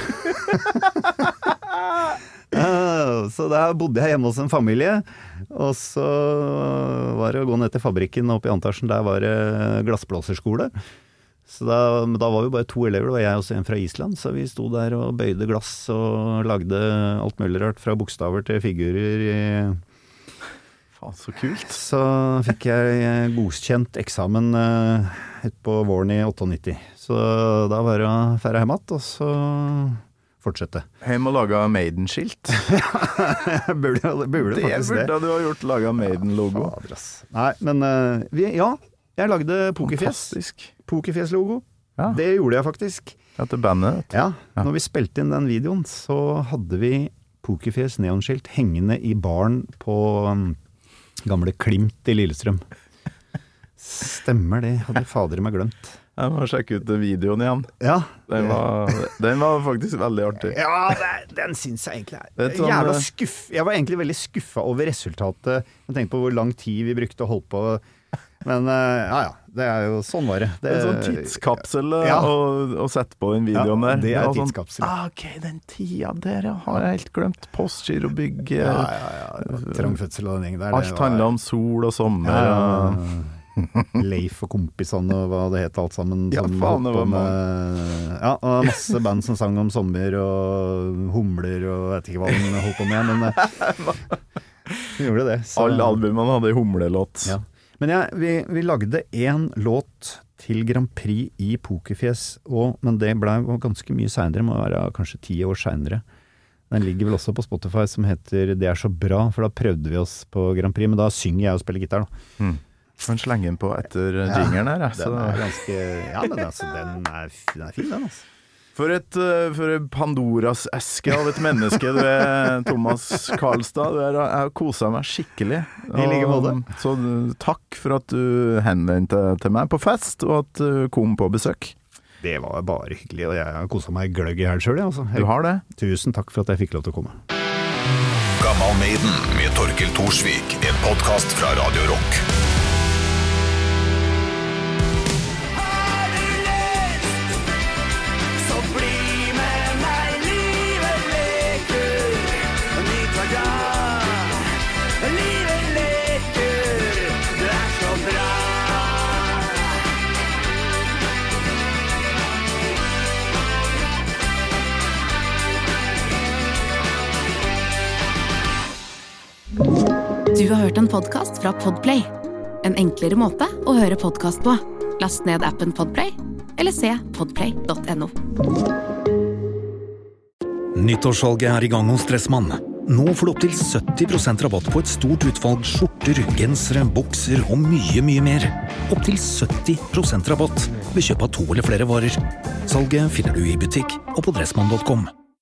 Ja, så da bodde jeg hjemme hos en familie, og så var det å gå ned til fabrikken oppe i Antarsen, der var det glassblåserskole. Så da, men da var vi bare to elever, det var jeg og en fra Island, så vi sto der og bøyde glass og lagde alt mulig rart, fra bokstaver til figurer. Faen, så kult. Så fikk jeg godkjent eksamen uh, ut på våren i nittiåtte. Så da var det å fære hjem igjen, og så fortsette. Hjem og laga Maiden-skilt. burde, burde Det faktisk det. burde du ha gjort, laga Maiden-logo. Fader, ass. Nei, men uh, vi, ja, jeg lagde Pokerfjes. Fantastisk. Pokerfjes-logo. Ja. Det gjorde jeg faktisk. Etter bandet. vet du. Ja, Ja. når vi spilte inn den videoen, så hadde vi Pokerfjes neonskilt hengende i baren på um, gamle Klimt i Lillestrøm. Stemmer det, hadde fader meg glemt. Jeg må sjekke ut videoen igjen. Ja, Den var, den var faktisk veldig artig. ja det, den synes jeg egentlig er Det er sånn, jævla eh, skuff. Jeg var egentlig veldig skuffa over resultatet. Jeg tenkte på hvor lang tid vi brukte å holde på. Men uh, ja ja, det er jo sånn var det. det En sånn tidskapsel eh, Ja. å, å sette på den videoen Ja, der. det er var sånn, tidskapsel. ah, ok, den tida der ja, har jeg helt glemt. Postgirobygg. Ja, eh, ja, ja. Trangfødsel og den gjengen der. det Alt var- handla om sol og sommer. Ja, og- ja. Leif og kompisene og hva det het alt sammen. Ja, som faen, det holdt på var med, ja, og masse band som sang om sommer og humler og vet ikke hva de holdt på med, men eh, vi gjorde det. så- Alle albumene hadde humlelåt. Ja. Men ja, vi, vi lagde en låt til Grand Prix i Pokerfjes, og, men det ble jo ganske mye senere, må være kanskje ti år senere. Den ligger vel også på Spotify som heter Det er så bra, for da prøvde vi oss på Grand Prix, men da synger jeg og spiller gitar da. Mm. Kan slenge den på etter jingeren her. jeg, Den så- er ganske, ja, men altså, den er, den er fin, den, altså. For et, eh, for et Pandoras eske av et menneske du er, Thomas Karlstad. Du er, jeg har koset meg skikkelig. I like måte. Så du- takk for at du henvendte til meg på fest, og at du kom på besøk. Det var bare hyggelig, og jeg har koset meg gløgg i her selv, altså. Du har det? Tusen takk for at jeg fikk lov til å komme. Gammal Maiden med Torkel Thorsvik, en podcast fra Radio Rock. Har du lyst, så bli med meg, livet leker. Nyt hver dag, livet leker. Det er så bra. Du har hørt en podcast fra Podplay. En enklere måte å høre podcast på. Last ned appen Podplay, eller se podplay punktum no. Nyttårssalget er i gang hos Dressmann. Nå får du opp til sytti prosent rabatt på et stort utvalg skjorter, gensere, bukser og mye, mye mer. Opp til sytti prosent rabatt ved kjøp av to eller flere varer. Salget finner du i butikk og på dressmann punktum com.